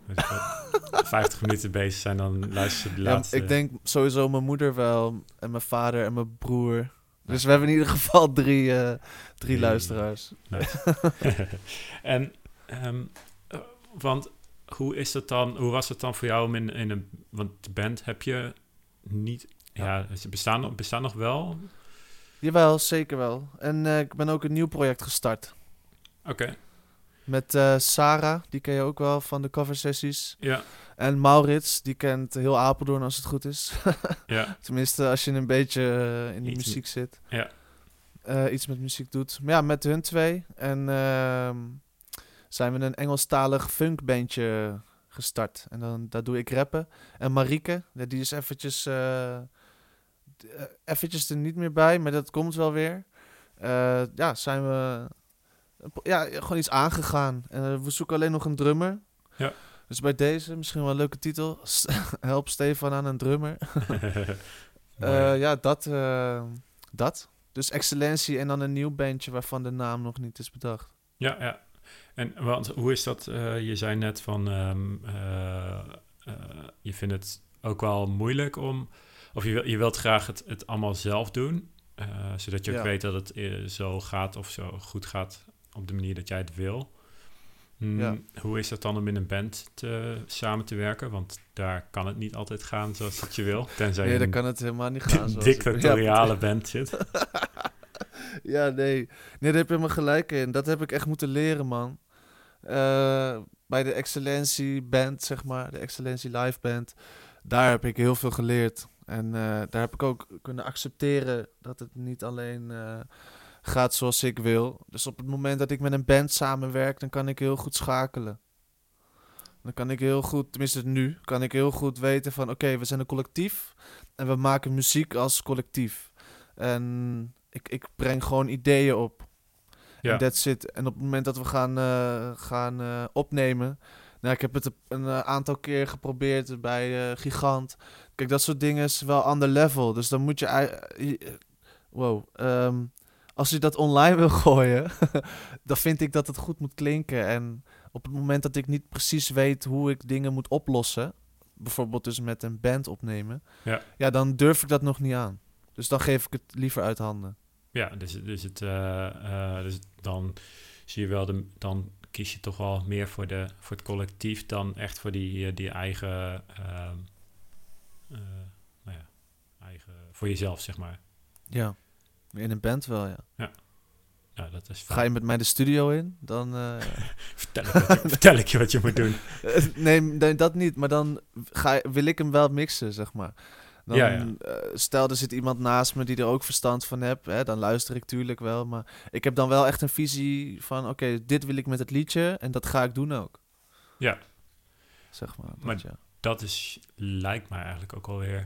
Speaker 1: vijftig minuten bezig zijn, dan luister je de laatste...
Speaker 2: Ja, ik denk sowieso mijn moeder wel, en mijn vader en mijn broer. Dus we hebben in ieder geval drie, uh, drie nee. luisteraars.
Speaker 1: Nice. En, um, want hoe is het dan, hoe was het dan voor jou om in, in een... Want de band heb je niet... Ja, ja ze bestaan, bestaan nog wel?
Speaker 2: Jawel, zeker wel. En uh, ik ben ook een nieuw project gestart.
Speaker 1: Oké. Okay.
Speaker 2: Met uh, Sarah, die ken je ook wel van de coversessies.
Speaker 1: Ja.
Speaker 2: En Maurits, die kent heel Apeldoorn als het goed is.
Speaker 1: Ja.
Speaker 2: Tenminste, als je een beetje uh, in de iets muziek zit.
Speaker 1: Ja.
Speaker 2: Uh, iets met muziek doet. Maar ja, met hun twee. En uh, zijn we een Engelstalig funkbandje gestart. En dan, daar doe ik rappen. En Marieke, die is eventjes, uh, eventjes er niet meer bij, maar dat komt wel weer. Uh, ja, zijn we... Ja, gewoon iets aangegaan. Uh, we zoeken alleen nog een drummer.
Speaker 1: Ja.
Speaker 2: Dus bij deze, misschien wel een leuke titel. Help Stefan aan een drummer. uh, ja, dat, uh, dat. Dus Excellentie en dan een nieuw bandje waarvan de naam nog niet is bedacht.
Speaker 1: Ja, ja. En want hoe is dat? Uh, je zei net van... Um, uh, uh, je vindt het ook wel moeilijk om... Of je, wil, je wilt graag het, het allemaal zelf doen. Uh, zodat je ook
Speaker 2: Ja.
Speaker 1: weet dat het uh, zo gaat of zo goed gaat op de manier dat jij het wil. Hmm,
Speaker 2: Ja.
Speaker 1: Hoe is dat dan om in een band te, samen te werken? Want daar kan het niet altijd gaan zoals dat je wil. Tenzij
Speaker 2: Nee,
Speaker 1: je
Speaker 2: dan
Speaker 1: een
Speaker 2: kan het helemaal niet gaan. zoals ik-
Speaker 1: dictatoriale band zit.
Speaker 2: Ja, nee. Nee, daar heb je me gelijk in. Dat heb ik echt moeten leren, man. Uh, bij de Excellentie Band, zeg maar. De Excellentie Live Band. Daar heb ik heel veel geleerd. En uh, daar heb ik ook kunnen accepteren dat het niet alleen uh, gaat zoals ik wil. Dus op het moment dat ik met een band samenwerk, dan kan ik heel goed schakelen. Dan kan ik heel goed, tenminste nu, kan ik heel goed weten van... Oké, okay, we zijn een collectief en we maken muziek als collectief. En ik, ik breng gewoon ideeën op.
Speaker 1: Ja.
Speaker 2: En that's it. En op het moment dat we gaan, uh, gaan uh, opnemen... Nou, ik heb het een uh, aantal keer geprobeerd bij uh, Gigant. Kijk, dat soort dingen is wel ander level. Dus dan moet je... Uh, wow. Um, als je dat online wil gooien... dan vind ik dat het goed moet klinken. En op het moment dat ik niet precies weet hoe ik dingen moet oplossen... bijvoorbeeld dus met een band opnemen...
Speaker 1: Ja,
Speaker 2: ja dan durf ik dat nog niet aan. Dus dan geef ik het liever uit handen.
Speaker 1: ja dus, dus, het, uh, uh, dus dan zie je wel... De, dan kies je toch wel meer voor, de, voor het collectief... dan echt voor die, die eigen... Uh, uh, nou ja, eigen... voor jezelf, zeg maar.
Speaker 2: Ja, in een band wel, ja.
Speaker 1: Ja, ja dat is
Speaker 2: Ga je met mij de studio in, dan... Uh...
Speaker 1: vertel, ik je, vertel ik je wat je moet doen.
Speaker 2: nee, nee, dat niet. Maar dan ga, wil ik hem wel mixen, zeg maar. Dan,
Speaker 1: ja, ja.
Speaker 2: Uh, stel, er zit iemand naast me die er ook verstand van heeft. Hè, dan luister ik tuurlijk wel. Maar ik heb dan wel echt een visie van... Oké, okay, dit wil ik met het liedje en dat ga ik doen ook.
Speaker 1: Ja.
Speaker 2: Zeg maar. Dat,
Speaker 1: maar
Speaker 2: ja.
Speaker 1: dat is, lijkt mij eigenlijk ook alweer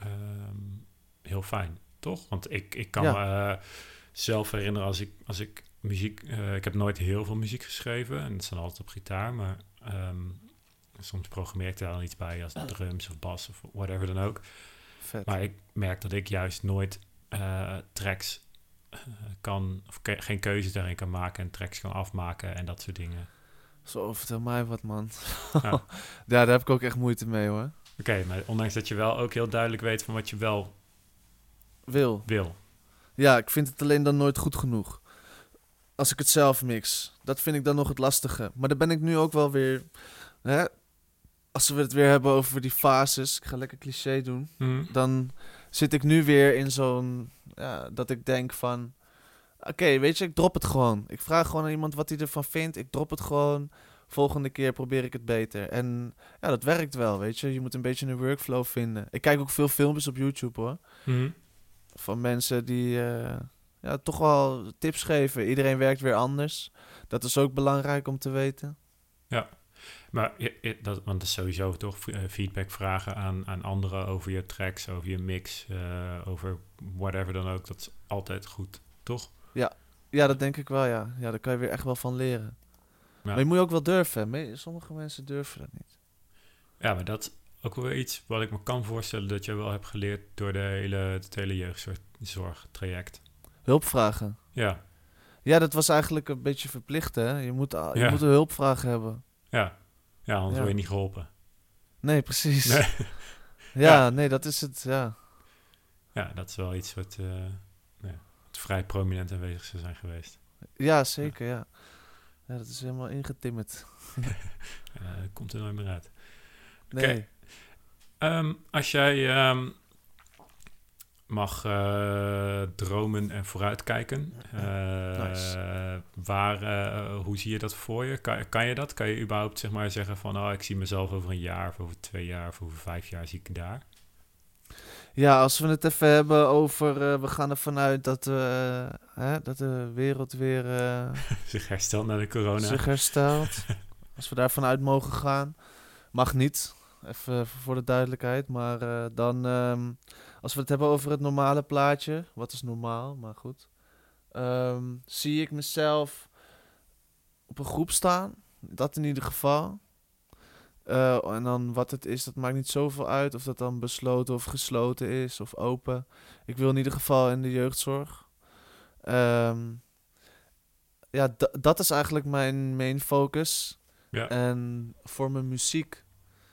Speaker 1: um, heel fijn, toch? Want ik, ik kan ja. me uh, zelf herinneren als ik, als ik muziek... Uh, ik heb nooit heel veel muziek geschreven. En het is dan altijd op gitaar, maar... Um, soms programmeer ik er dan iets bij als drums of bas of whatever dan ook.
Speaker 2: Vet.
Speaker 1: Maar ik merk dat ik juist nooit uh, tracks uh, kan... of ke- geen keuze daarin kan maken en tracks kan afmaken en dat soort dingen.
Speaker 2: Zo, vertel mij wat, man.
Speaker 1: Ja.
Speaker 2: ja, daar heb ik ook echt moeite mee, hoor.
Speaker 1: Oké, okay, maar ondanks dat je wel ook heel duidelijk weet van wat je wel
Speaker 2: wil.
Speaker 1: wil.
Speaker 2: Ja, ik vind het alleen dan nooit goed genoeg. Als ik het zelf mix. Dat vind ik dan nog het lastige. Maar dan ben ik nu ook wel weer... Hè, als we het weer hebben over die fases, ik ga lekker cliché doen,
Speaker 1: Mm.
Speaker 2: dan zit ik nu weer in zo'n, ja, dat ik denk van, oké, okay, weet je, ik drop het gewoon. Ik vraag gewoon aan iemand wat hij ervan vindt, ik drop het gewoon, volgende keer probeer ik het beter. En ja, dat werkt wel, weet je, je moet een beetje een workflow vinden. Ik kijk ook veel filmpjes op YouTube, hoor,
Speaker 1: Mm.
Speaker 2: van mensen die uh, ja, toch wel tips geven. Iedereen werkt weer anders. Dat is ook belangrijk om te weten.
Speaker 1: Ja. Maar je, je, dat, want dat is sowieso toch uh, feedback vragen aan, aan anderen over je tracks, over je mix, uh, over whatever dan ook. Dat is altijd goed, toch?
Speaker 2: Ja, ja, dat denk ik wel, ja. Ja, daar kan je weer echt wel van leren. Ja. Maar je moet ook wel durven. Hè? Sommige mensen durven dat niet.
Speaker 1: Ja, maar dat is ook wel iets wat ik me kan voorstellen dat je wel hebt geleerd door de hele, het hele jeugdzorgtraject.
Speaker 2: Hulp vragen.
Speaker 1: Ja.
Speaker 2: Ja, dat was eigenlijk een beetje verplicht, hè. Je moet, je
Speaker 1: ja.
Speaker 2: moet een hulpvraag hebben.
Speaker 1: Ja. Ja, anders
Speaker 2: ja.
Speaker 1: word je niet geholpen.
Speaker 2: Nee, precies.
Speaker 1: Nee.
Speaker 2: ja,
Speaker 1: ja,
Speaker 2: nee, dat is het, ja.
Speaker 1: Ja, dat is wel iets wat, uh, ja, wat vrij prominent aanwezig zou zijn geweest.
Speaker 2: Ja, zeker, ja. Ja, dat is helemaal ingetimmerd.
Speaker 1: uh, komt er nooit meer uit.
Speaker 2: Nee.
Speaker 1: Okay. Um, als jij um, mag uh, dromen en vooruitkijken, uh, nice. waar, uh, hoe zie je dat voor je? Kan, kan je dat? Kan je überhaupt zeg maar zeggen van, oh, ik zie mezelf over een jaar, of over twee jaar, of over vijf jaar zie ik daar?
Speaker 2: Ja, als we het even hebben over, uh, we gaan ervan uit dat, uh, hè, dat de wereld weer uh,
Speaker 1: zich herstelt naar de corona.
Speaker 2: Zich herstelt. Als we daarvan uit mogen gaan, mag niet. Even voor de duidelijkheid. Maar uh, dan, um, als we het hebben over het normale plaatje. Wat is normaal, maar goed. Um, zie ik mezelf op een groep staan. Dat in ieder geval. Uh, en dan wat het is, dat maakt niet zoveel uit. Of dat dan besloten of gesloten is of open. Ik wil in ieder geval in de jeugdzorg. Um, ja, d- dat is eigenlijk mijn main focus.
Speaker 1: Ja.
Speaker 2: En voor mijn muziek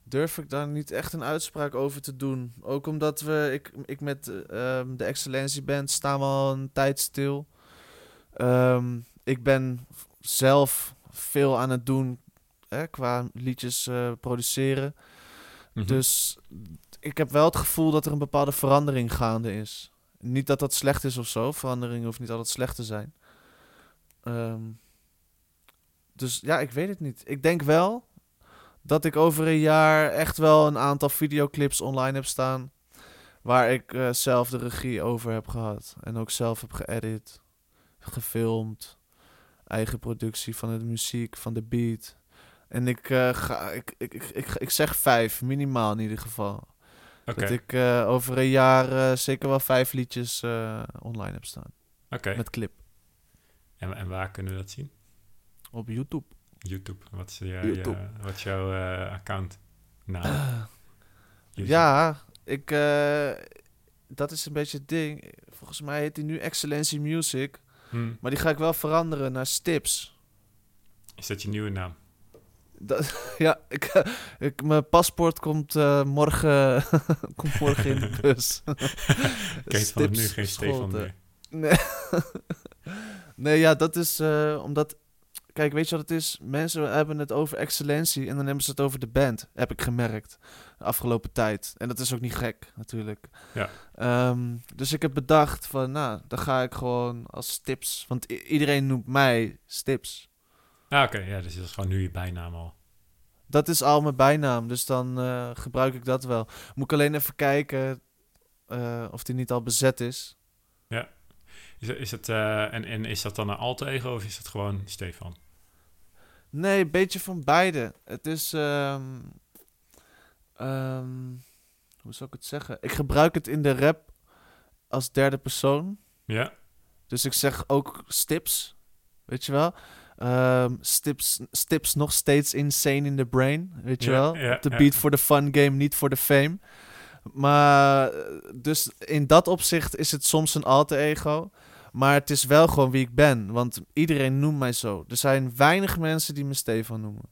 Speaker 2: durf ik daar niet echt een uitspraak over te doen. Ook omdat we, ik, ik met uh, de Excellentieband staan we al een tijd stil. Um, ik ben zelf veel aan het doen hè, qua liedjes uh, produceren. Mm-hmm. Dus ik heb wel het gevoel dat er een bepaalde verandering gaande is. Niet dat dat slecht is of zo. Verandering hoeft niet altijd slecht te zijn. Um, dus ja, ik weet het niet. Ik denk wel dat ik over een jaar echt wel een aantal videoclips online heb staan. Waar ik uh, zelf de regie over heb gehad. En ook zelf heb geëdit, gefilmd. Eigen productie van de muziek, van de beat. En ik, uh, ga, ik, ik, ik, ik, ik zeg vijf, minimaal in ieder geval. Okay. Dat ik uh, over een jaar uh, zeker wel vijf liedjes uh, online heb staan.
Speaker 1: Okay.
Speaker 2: Met clip.
Speaker 1: En, en waar kunnen we dat zien?
Speaker 2: Op YouTube.
Speaker 1: YouTube. Wat is, je,
Speaker 2: YouTube.
Speaker 1: Je, wat is jouw uh, account? Nou,
Speaker 2: uh, ja, ik... Uh, dat is een beetje het ding. Volgens mij heet die nu Excellency Music. Hmm. Maar die ga ik wel veranderen naar Stips.
Speaker 1: Is dat je nieuwe naam?
Speaker 2: Dat, ja, ik, ik, mijn paspoort komt uh, morgen, komt morgen in de bus.
Speaker 1: Kijk, vanaf nu geen Stefan meer.
Speaker 2: Nee. nee, ja, dat is uh, omdat... Kijk, weet je wat het is? Mensen hebben het over excellentie en dan hebben ze het over de band. Heb ik gemerkt de afgelopen tijd. En dat is ook niet gek, natuurlijk.
Speaker 1: Ja.
Speaker 2: Um, dus ik heb bedacht van, nou, dan ga ik gewoon als Stips. Want i- iedereen noemt mij Stips.
Speaker 1: Ah, oké. Okay. Ja, dus dat is gewoon nu je bijnaam al.
Speaker 2: Dat is al mijn bijnaam, dus dan uh, gebruik ik dat wel. Moet ik alleen even kijken uh, of die niet al bezet is.
Speaker 1: Ja. Is, is het, uh, en, en is dat dan een alter ego of is het gewoon Stefan?
Speaker 2: Nee, een beetje van beide. Het is... Um, um, hoe zou ik het zeggen? Ik gebruik het in de rap als derde persoon.
Speaker 1: Ja.
Speaker 2: Dus ik zeg ook Stips, weet je wel? Um, Stips, Stips nog steeds insane in the brain, weet je
Speaker 1: ja,
Speaker 2: wel?
Speaker 1: Ja,
Speaker 2: de
Speaker 1: ja.
Speaker 2: beat voor de fun game, niet voor de fame. Maar dus in dat opzicht is het soms een alter ego. Maar het is wel gewoon wie ik ben. Want iedereen noemt mij zo. Er zijn weinig mensen die me Stefan noemen.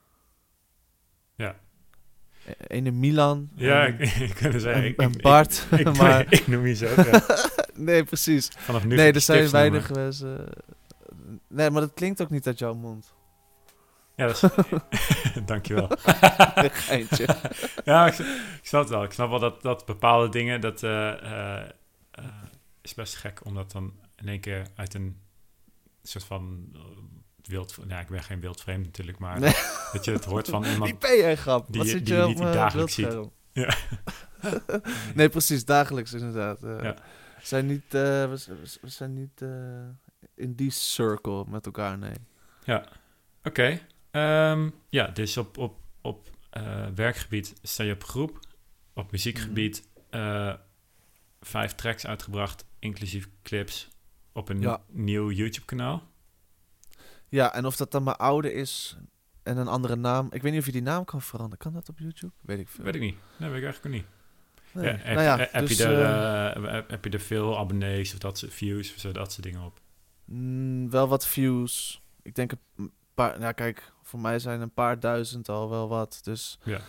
Speaker 1: Ja.
Speaker 2: Ene Milan.
Speaker 1: Ja,
Speaker 2: en,
Speaker 1: ik, ik kan zeggen.
Speaker 2: En,
Speaker 1: ik,
Speaker 2: en Bart.
Speaker 1: Ik, ik,
Speaker 2: maar,
Speaker 1: ik, ik noem je zo. Ja.
Speaker 2: Nee, precies.
Speaker 1: Vanaf nu
Speaker 2: nee, er zijn weinig
Speaker 1: noemen.
Speaker 2: mensen. Nee, maar dat klinkt ook niet uit jouw mond.
Speaker 1: Ja, dat is... Dankjewel.
Speaker 2: Geintje.
Speaker 1: Ja, ik, ik snap het wel. Ik snap wel dat, dat bepaalde dingen... Dat uh, uh, uh, is best gek om dat dan in één keer uit een soort van... Uh, wild... Nou, ik ben geen wildvreemd natuurlijk, maar...
Speaker 2: Nee.
Speaker 1: Dat je het hoort van iemand...
Speaker 2: Die P R-grap.
Speaker 1: Die,
Speaker 2: Wat
Speaker 1: die,
Speaker 2: zit
Speaker 1: die
Speaker 2: je
Speaker 1: je
Speaker 2: op
Speaker 1: niet dagelijks ziet.
Speaker 2: Ja. Nee, precies. Dagelijks inderdaad. Uh,
Speaker 1: ja.
Speaker 2: We zijn niet, uh, we, we zijn niet uh, in die circle met elkaar, nee.
Speaker 1: Ja, oké. Okay. Um, ja, dus op, op, op uh, werkgebied sta je op groep. Op muziekgebied uh, vijf tracks uitgebracht, inclusief clips, op een
Speaker 2: ja.
Speaker 1: nieuw YouTube-kanaal.
Speaker 2: Ja, en of dat dan mijn oude is en een andere naam. Ik weet niet of je die naam kan veranderen. Kan dat op YouTube? Weet ik veel.
Speaker 1: Weet ik niet. Nee, weet ik eigenlijk ook niet.
Speaker 2: Nee.
Speaker 1: Ja, heb,
Speaker 2: nou ja,
Speaker 1: heb,
Speaker 2: dus,
Speaker 1: je er, uh, uh, heb je er veel abonnees of dat soort views of zo, dat soort dingen op?
Speaker 2: Mm, wel wat views. Ik denk een paar... Ja, kijk, voor mij zijn een paar duizend al wel wat. Dus
Speaker 1: ja,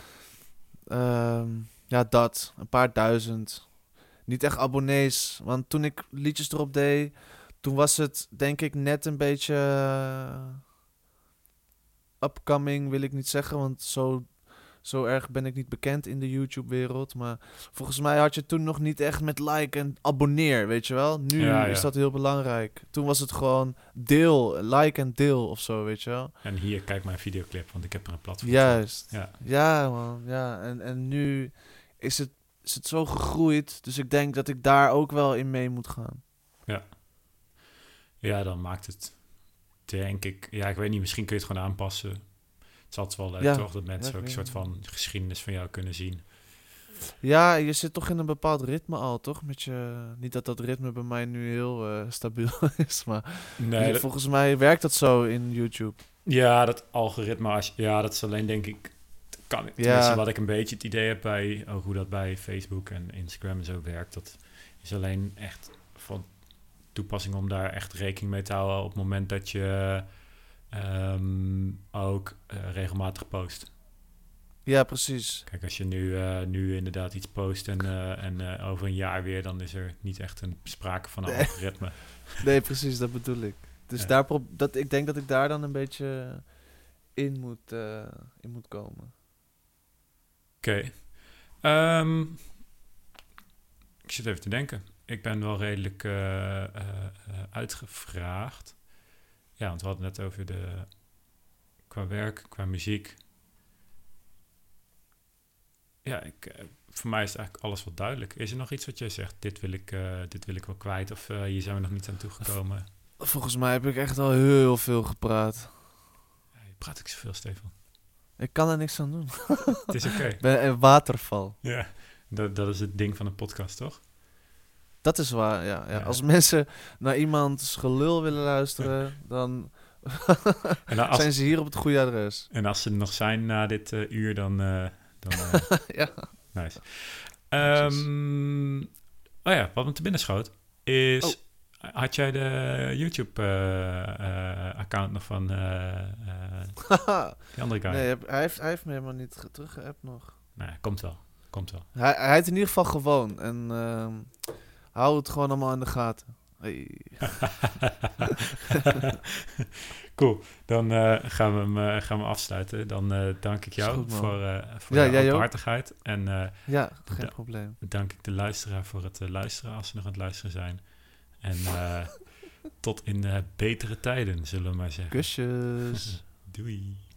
Speaker 2: um, ja dat. Een paar duizend. Niet echt abonnees. Want toen ik liedjes erop deed... Toen was het, denk ik, net een beetje... Uh, upcoming, wil ik niet zeggen. Want zo... Zo erg ben ik niet bekend in de YouTube-wereld. Maar volgens mij had je toen nog niet echt met like en abonneer, weet je wel? Nu
Speaker 1: ja, ja.
Speaker 2: is dat heel belangrijk. Toen was het gewoon deel, like en deel of zo, weet je wel?
Speaker 1: En hier, kijk mijn videoclip, want ik heb er een platform.
Speaker 2: Juist.
Speaker 1: Ja,
Speaker 2: ja man. Ja. En, en nu is het, is het zo gegroeid. Dus ik denk dat ik daar ook wel in mee moet gaan.
Speaker 1: Ja. Ja, dan maakt het, denk ik... Ja, ik weet niet, misschien kun je het gewoon aanpassen... Het is altijd wel leuk,
Speaker 2: ja,
Speaker 1: toch? Dat mensen
Speaker 2: ja,
Speaker 1: ook een soort van geschiedenis van jou kunnen zien.
Speaker 2: Ja, je zit toch in een bepaald ritme al, toch? Met je, niet dat dat ritme bij mij nu heel uh, stabiel is, maar
Speaker 1: nee, dat,
Speaker 2: volgens mij werkt dat zo in YouTube.
Speaker 1: Ja, dat algoritme, als, ja, dat is alleen denk ik... Kan ik,
Speaker 2: ja.
Speaker 1: wat ik een beetje het idee heb bij... Ook hoe dat bij Facebook en Instagram en zo werkt. Dat is alleen echt van toepassing om daar echt rekening mee te houden... op het moment dat je... Um, ook uh, regelmatig post.
Speaker 2: Ja, precies.
Speaker 1: Kijk, als je nu, uh, nu inderdaad iets post en, uh, en uh, over een jaar weer, dan is er niet echt een sprake van een
Speaker 2: Nee.
Speaker 1: algoritme.
Speaker 2: Nee, precies, dat bedoel ik. Dus
Speaker 1: Ja.
Speaker 2: daar pro- dat, ik denk dat ik daar dan een beetje in moet, uh, in moet komen.
Speaker 1: Oké. Okay. Um, ik zit even te denken. Ik ben wel redelijk uh, uh, uh, uitgevraagd. Ja, want we hadden net over de... Qua werk, qua muziek. Ja, ik, uh, voor mij is het eigenlijk alles wel duidelijk. Is er nog iets wat jij zegt? Dit wil ik, uh, dit wil ik wel kwijt. Of uh, hier zijn we nog niet aan toegekomen?
Speaker 2: Volgens mij heb ik echt al heel veel gepraat.
Speaker 1: Ja, je praat ik zoveel, Stefan.
Speaker 2: Ik kan er niks aan doen.
Speaker 1: Het is oké. Okay.
Speaker 2: Ik ben een waterval.
Speaker 1: Ja, dat, dat is het ding van een podcast, toch?
Speaker 2: Dat is waar, ja. ja.
Speaker 1: Ja.
Speaker 2: Als mensen naar iemands gelul willen luisteren, dan
Speaker 1: en als,
Speaker 2: zijn ze hier op het goede adres.
Speaker 1: En als ze er nog zijn na dit uh, uur, dan... Uh, dan uh,
Speaker 2: ja.
Speaker 1: Nice. Um, oh ja, wat me te binnen schoot is... Oh. Had jij de YouTube-account uh, uh, nog van uh, uh, die andere guy?
Speaker 2: Nee, hij heeft, hij heeft me helemaal niet teruggeappt nog.
Speaker 1: Nee, komt wel. Komt wel.
Speaker 2: Hij, hij heet in ieder geval gewoon. En uh, hou het gewoon allemaal in de gaten. Hey.
Speaker 1: Cool. Dan uh, gaan, we hem, uh, gaan we afsluiten. Dan uh, dank ik jou
Speaker 2: goed,
Speaker 1: voor, uh, voor
Speaker 2: ja,
Speaker 1: de openhartigheid. En uh,
Speaker 2: ja, geen
Speaker 1: da-
Speaker 2: probleem.
Speaker 1: Dank ik de luisteraar voor het uh, luisteren, als ze nog aan het luisteren zijn. En uh, tot in uh, betere tijden, zullen we maar zeggen.
Speaker 2: Kusjes.
Speaker 1: Doei.